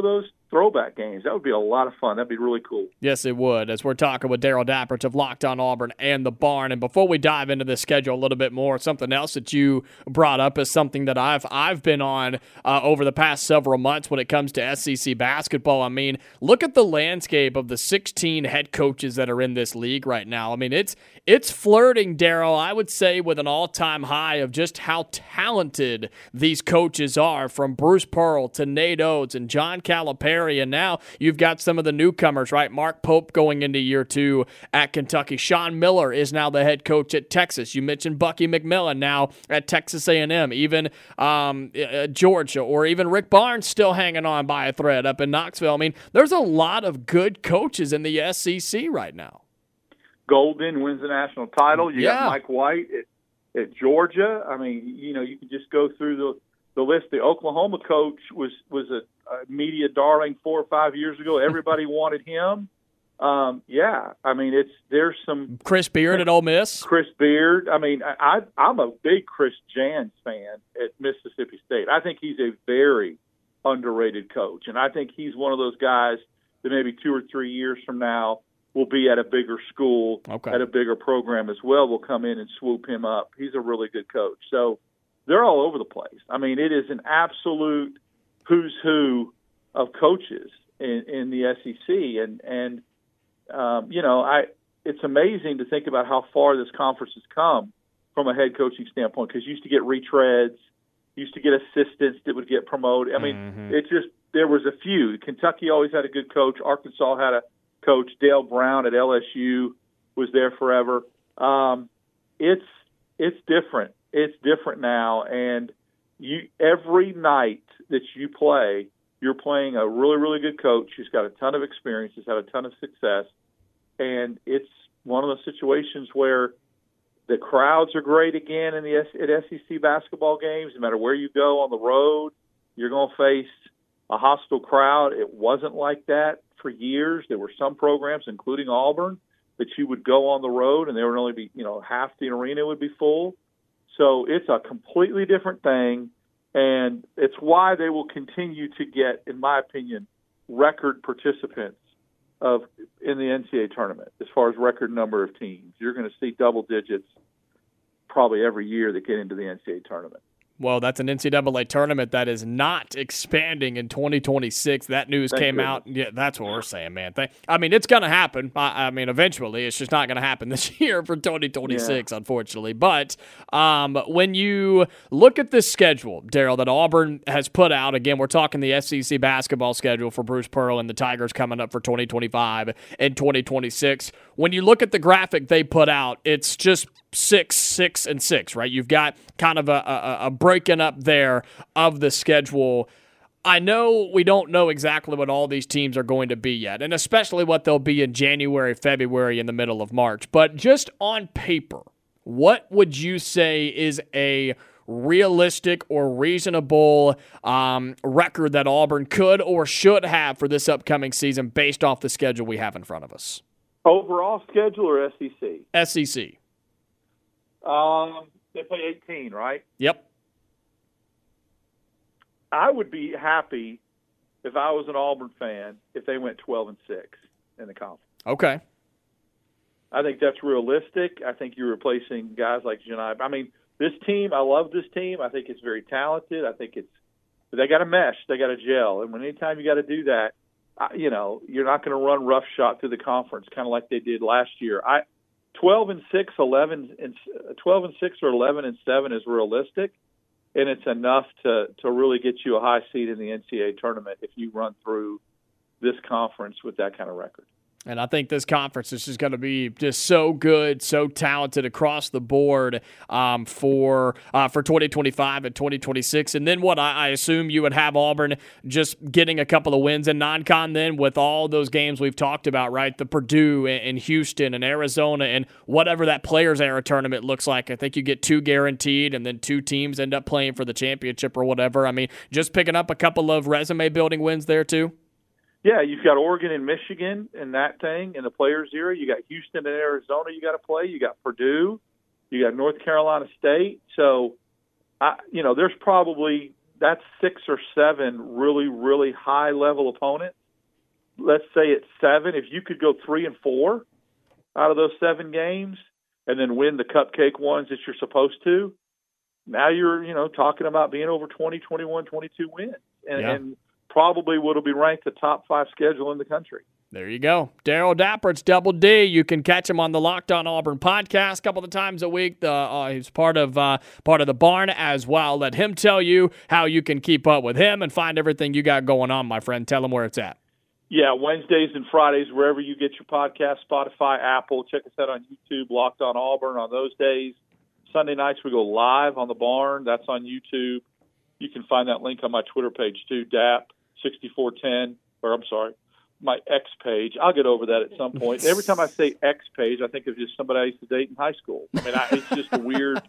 throwback games. That would be a lot of fun. That'd be really cool. Yes, it would, as we're talking with Daryl Dapprich of Locked On Auburn and The Barn. And before we dive into the schedule a little bit more, something else that you brought up is something that I've been on over the past several months when it comes to SEC basketball. I mean, look at the landscape of the 16 head coaches that are in this league right now. I mean, it's flirting, Daryl, I would say, with an all-time high of just how talented these coaches are, from Bruce Pearl to Nate Oates and John Calipari. And now you've got some of the newcomers, right? Mark Pope going into year 2 at Kentucky. Sean Miller is now the head coach at Texas. You mentioned Bucky McMillan now at Texas A&M. Even Georgia, or even Rick Barnes still hanging on by a thread up in Knoxville. I mean, there's a lot of good coaches in the SEC right now. Golden wins the national title. You got Mike White at Georgia. I mean, you can just go through the list. The Oklahoma coach was a media darling 4 or 5 years ago. Everybody wanted him. I mean, there's some Chris Beard at Ole Miss. Chris Beard. I mean, I'm a big Chris Jans fan at Mississippi State. I think he's a very underrated coach, and I think he's one of those guys that maybe 2 or 3 years from now will be at a bigger school, at a bigger program as well. Will come in and swoop him up. He's a really good coach. So they're all over the place. I mean, it is an absolute who's who of coaches in the SEC, and it's amazing to think about how far this conference has come from a head coaching standpoint, because you used to get retreads, used to get assistants that would get promoted. I mean, there was a few. Kentucky always had a good coach. Arkansas had a coach. Dale Brown at LSU was there forever. It's different. It's different now, and every night that you play, you're playing a really, really good coach who's got a ton of experience, has had a ton of success, and it's one of those situations where the crowds are great again at SEC basketball games. No matter where you go on the road, you're going to face a hostile crowd. It wasn't like that for years. There were some programs, including Auburn, that you would go on the road and there would only be, half the arena would be full. So it's a completely different thing, and it's why they will continue to get, in my opinion, record participants in the NCAA tournament as far as record number of teams. You're going to see double digits probably every year that get into the NCAA tournament. Well, that's an NCAA tournament that is not expanding in 2026. That news came out. Yeah, that's what we're saying, man. I mean, it's going to happen. I mean, eventually. It's just not going to happen this year for 2026, unfortunately. But when you look at this schedule, Daryl, that Auburn has put out, again, we're talking the SEC basketball schedule for Bruce Pearl and the Tigers coming up for 2025 and 2026. When you look at the graphic they put out, it's just 6, 6, and 6, right? You've got kind of a breaking up there of the schedule. I know we don't know exactly what all these teams are going to be yet, and especially what they'll be in January, February, in the middle of March. But just on paper, what would you say is a realistic or reasonable record that Auburn could or should have for this upcoming season based off the schedule we have in front of us? Overall schedule or SEC? SEC. They play 18, right? Yep. I would be happy if I was an Auburn fan if they went 12-6 in the conference. Okay. I think that's realistic. I think you're replacing guys like Janai. I mean, this team, I love this team. I think it's very talented. I think they got to mesh. They got to gel. And anytime you got to do that, you're not going to run roughshod through the conference, kind of like they did last year. 12-6, 11-6, or 11-7 is realistic, and it's enough to really get you a high seed in the NCAA tournament if you run through this conference with that kind of record. And I think this conference is just going to be just so good, so talented across the board for 2025 and 2026. And then I assume you would have Auburn just getting a couple of wins in non-con then with all those games we've talked about, right? The Purdue and Houston and Arizona and whatever that Players Era tournament looks like. I think you get 2 guaranteed and then 2 teams end up playing for the championship or whatever. I mean, just picking up a couple of resume-building wins there too. Yeah, you've got Oregon and Michigan in that thing in the Players Era. You got Houston and Arizona you got to play. You got Purdue. You got North Carolina State. So, there's probably that's 6 or 7 really, really high-level opponents let's say it's 7, if you could go 3-4 out of those 7 games and then win the cupcake ones that you're supposed to, now you're, talking about being over 20, 21, 22 wins and probably would be ranked the top 5 schedule in the country. There you go. Darrell Dappert's Double D. You can catch him on the Locked On Auburn podcast a couple of times a week. He's part of the Barn as well. Let him tell you how you can keep up with him and find everything you got going on, my friend. Tell him where it's at. Yeah, Wednesdays and Fridays, wherever you get your podcast, Spotify, Apple. Check us out on YouTube, Locked On Auburn on those days. Sunday nights we go live on the Barn. That's on YouTube. You can find that link on my Twitter page too, DAP6410, my X page. I'll get over that at some point. Every time I say X page, I think of just somebody I used to date in high school. I mean, it's just a weird,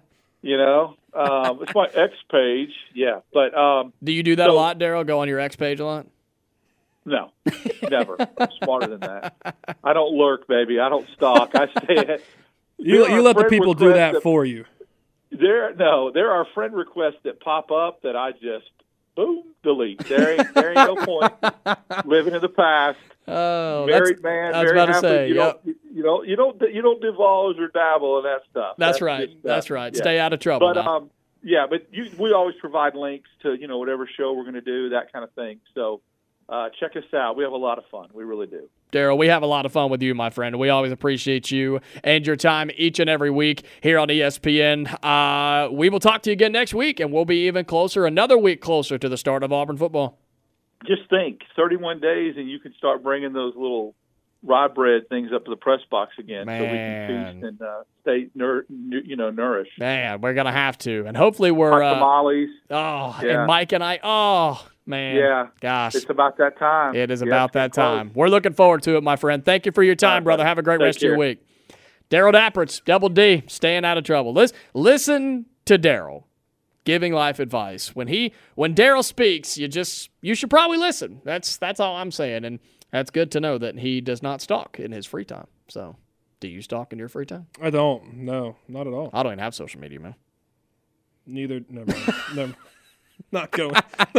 it's my X page. Yeah. But do you do that a lot, Darrell? Go on your X page a lot? No, never. I'm smarter than that. I don't lurk, baby. I don't stalk. I stay at. You let the people do that for you. There are friend requests that pop up that I just boom delete. There ain't no point. Living in the past. Oh, married man. I was about to say. You don't divulge or dabble in that stuff. That's right. That's right. Yeah. Stay out of trouble. But we always provide links to whatever show we're going to do, that kind of thing. So. Check us out. We have a lot of fun. We really do. Darrell, we have a lot of fun with you, my friend. We always appreciate you and your time each and every week here on ESPN. We will talk to you again next week, and we'll be even closer, another week closer to the start of Auburn football. Just think, 31 days, and you can start bringing those little rye bread things up to the press box again, so we can feast and stay nourished. Man, we're gonna have to, and hopefully we're tamales. And Mike and I. Oh man, yeah, gosh, it's about that time. It is about that time. We're looking forward to it, my friend. Thank you for your time, brother. Have a great rest of your week. Darrell Dappert's Double D, staying out of trouble. Listen to Darrell giving life advice. When Darrell speaks, you should probably listen. That's all I'm saying, and that's good to know that he does not stalk in his free time. So, do you stalk in your free time? I don't. No, not at all. I don't even have social media, man. Neither. Never. Never. Not going.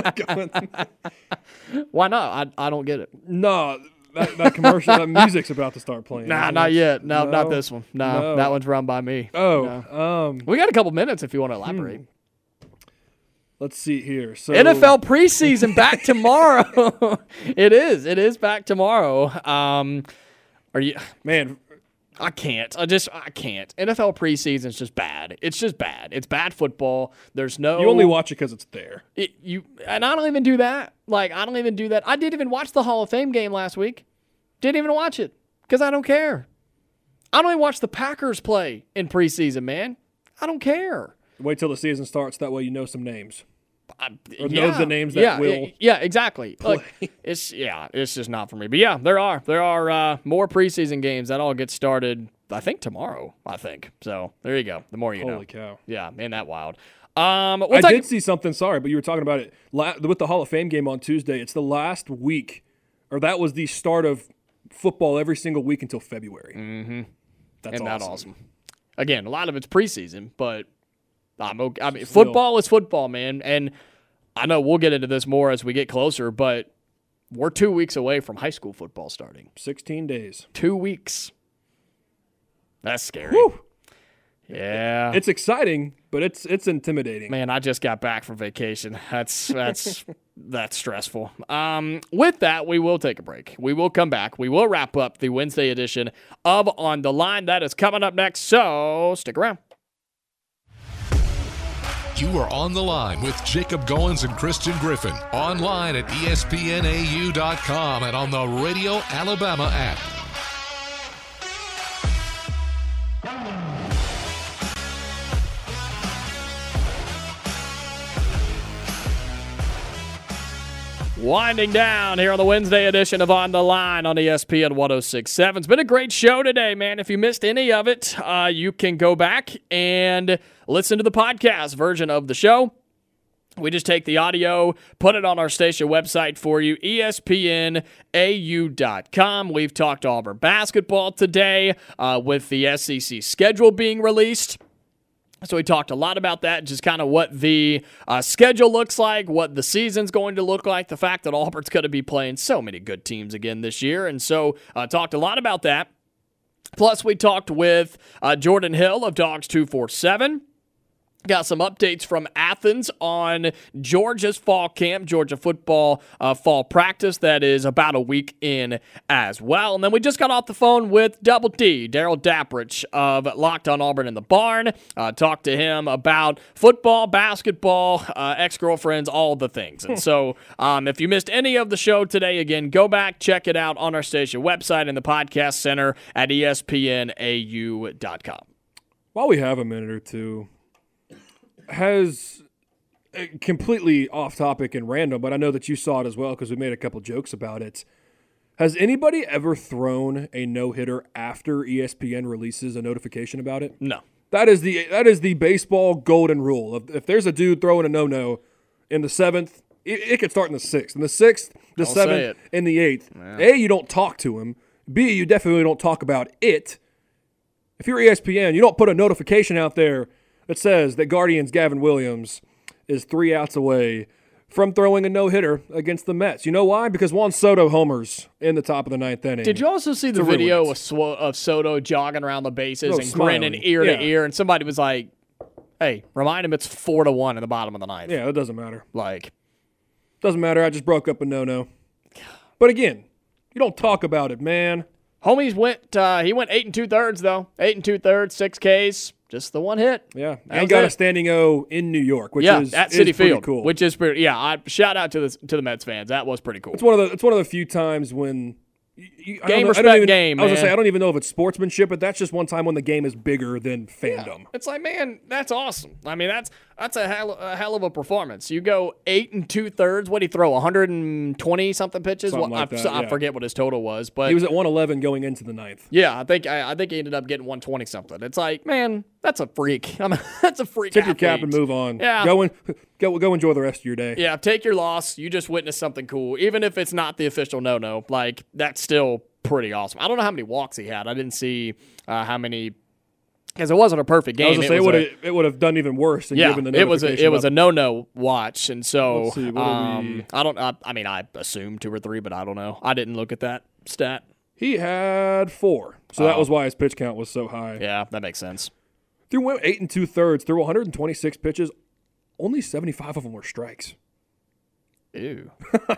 Why not? I don't get it. No, that commercial, that music's about to start playing. Nah, not yet. No, not this one. No, that one's run by me. We got a couple minutes if you want to elaborate. Let's see here. So NFL preseason back tomorrow. It is back tomorrow. Are you? Man, I can't. I can't. NFL preseason is just bad. It's just bad. It's bad football. There's no. You only watch it because it's there. And I don't even do that. I don't even do that. I didn't even watch the Hall of Fame game last week. Didn't even watch it because I don't care. I don't even watch the Packers play in preseason, man. I don't care. Wait till the season starts. That way you know some names. Or know the names that will. Yeah, exactly. It's just not for me. But yeah, there are more preseason games that all get started. I think tomorrow. So there you go. The more you know. Holy cow! Yeah, ain't that wild? I did see something. Sorry, but you were talking about it with the Hall of Fame game on Tuesday. It's the last week, or that was the start of football every single week until February. Mm-hmm. That's awesome. Again, a lot of it's preseason, but. I'm okay. I mean, football is football, man. And I know we'll get into this more as we get closer, but we're 2 weeks away from high school football starting. 16 days. 2 weeks. That's scary. Whew. Yeah. It's exciting, but it's intimidating. Man, I just got back from vacation. That's stressful. With that, we will take a break. We will come back. We will wrap up the Wednesday edition of On the Line. That is coming up next, so stick around. You are on the line with Jacob Goins and Christian Griffin. Online at ESPNAU.com and on the Radio Alabama app. Winding down here on the Wednesday edition of On the Line on ESPN 106.7. It's been a great show today, man. If you missed any of it, you can go back and listen to the podcast version of the show. We just take the audio, put it on our station website for you, ESPNAU.com. We've talked Auburn basketball today with the SEC schedule being released. So we talked a lot about that, just kind of what the schedule looks like, what the season's going to look like, the fact that Auburn's going to be playing so many good teams again this year. And so talked a lot about that. Plus, we talked with Jordan Hill of Dogs 247. Got some updates from Athens on Georgia's fall camp, Georgia football fall practice that is about a week in as well. And then we just got off the phone with Double D, Daryl Dapprich of Locked on Auburn in the Barn. Talked to him about football, basketball, ex-girlfriends, all the things. And so if you missed any of the show today, again, go back, check it out on our station website in the podcast center at espnau.com. While we have a minute or two, has completely off topic and random, but I know that you saw it as well because we made a couple jokes about it. Has anybody ever thrown a no-hitter after ESPN releases a notification about it? No. That is the baseball golden rule. If there's a dude throwing a no-no in the 7th, it could start in the 6th. In the 6th, the 7th, and the 8th. Yeah. A, you don't talk to him. B, you definitely don't talk about it. If you're ESPN, you don't put a notification out there that says that Guardians' Gavin Williams is 3 outs away from throwing a no-hitter against the Mets. You know why? Because Juan Soto homers in the top of the 9th inning. Did you also see the video of Soto jogging around the bases and grinning ear to ear, and somebody was like, hey, remind him it's 4-1 in the bottom of the 9th. Yeah, it doesn't matter. Doesn't matter. I just broke up a no-no. But again, you don't talk about it, man. Homies went 8 2/3 though. 8 2/3, 6 Ks. Just the one hit. Yeah, and got a standing O in New York, which is at Citi Field, cool. Which is pretty. Yeah, shout out to the Mets fans. That was pretty cool. It's one of the few times when game respect game. I was gonna say I don't even know if it's sportsmanship, but that's just one time when the game is bigger than fandom. Yeah. It's like, man, that's awesome. I mean, that's a hell of a performance. You go 8 2/3. What did he throw? 120 something pitches. I forget what his total was, but he was at 111 going into the 9th. Yeah, I think he ended up getting 120 something. It's like, man, that's a freak. I mean, that's a freak. Tip your cap and move on. Yeah, go enjoy the rest of your day. Yeah, take your loss. You just witnessed something cool, even if it's not the official no-no. Like, that's still pretty awesome. I don't know how many walks he had. I didn't see how many, because it wasn't a perfect game. I was gonna say it would have done even worse than giving the notification. It was a no-no watch, and so let's see, I assumed 2 or 3, but I don't know. I didn't look at that stat. He had 4, so that was why his pitch count was so high. Yeah, that makes sense. Threw 8 2/3, threw 126 pitches. Only 75 of them were strikes. Ew.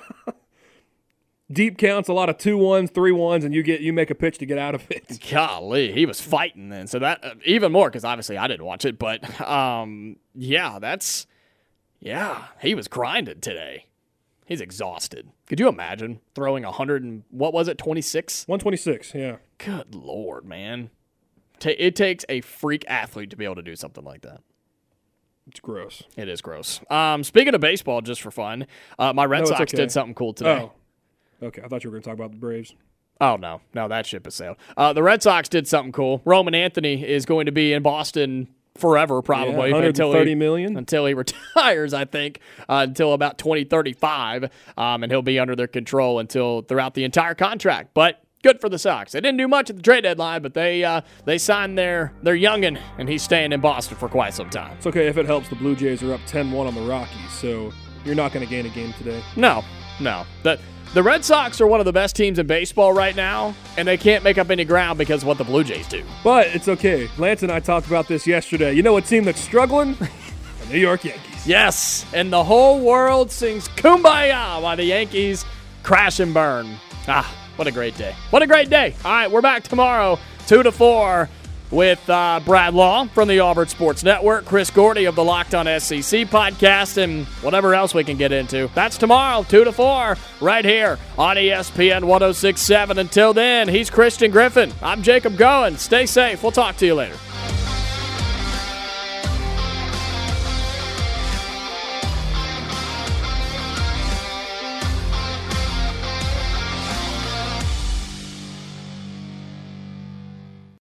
Deep counts, a lot of 2-1s, 3-1s, and you make a pitch to get out of it. Golly, he was fighting then. So that even more, because obviously I didn't watch it, but he was grinding today. He's exhausted. Could you imagine throwing 26? 126, yeah. Good Lord, man. It takes a freak athlete to be able to do something like that. It's gross. It is gross. Speaking of baseball, just for fun, my Red Sox did something cool today. Oh. Okay, I thought you were going to talk about the Braves. Oh, no, that ship has sailed. The Red Sox did something cool. Roman Anthony is going to be in Boston forever, probably. $130 million until he retires, I think, until about 2035, and he'll be under their control throughout the entire contract. But good for the Sox. They didn't do much at the trade deadline, but they signed their youngin', and he's staying in Boston for quite some time. It's okay if it helps. The Blue Jays are up 10-1 on the Rockies, so you're not going to gain a game today. No. The Red Sox are one of the best teams in baseball right now, and they can't make up any ground because of what the Blue Jays do. But it's okay. Lance and I talked about this yesterday. You know what team that's struggling? The New York Yankees. Yes, and the whole world sings Kumbaya while the Yankees crash and burn. What a great day. What a great day. All right, we're back tomorrow, 2 to 4. With Brad Law from the Auburn Sports Network, Chris Gordy of the Locked on SEC podcast, and whatever else we can get into. That's tomorrow, 2 to 4, right here on ESPN 106.7. Until then, he's Christian Griffin. I'm Jacob Goen. Stay safe. We'll talk to you later.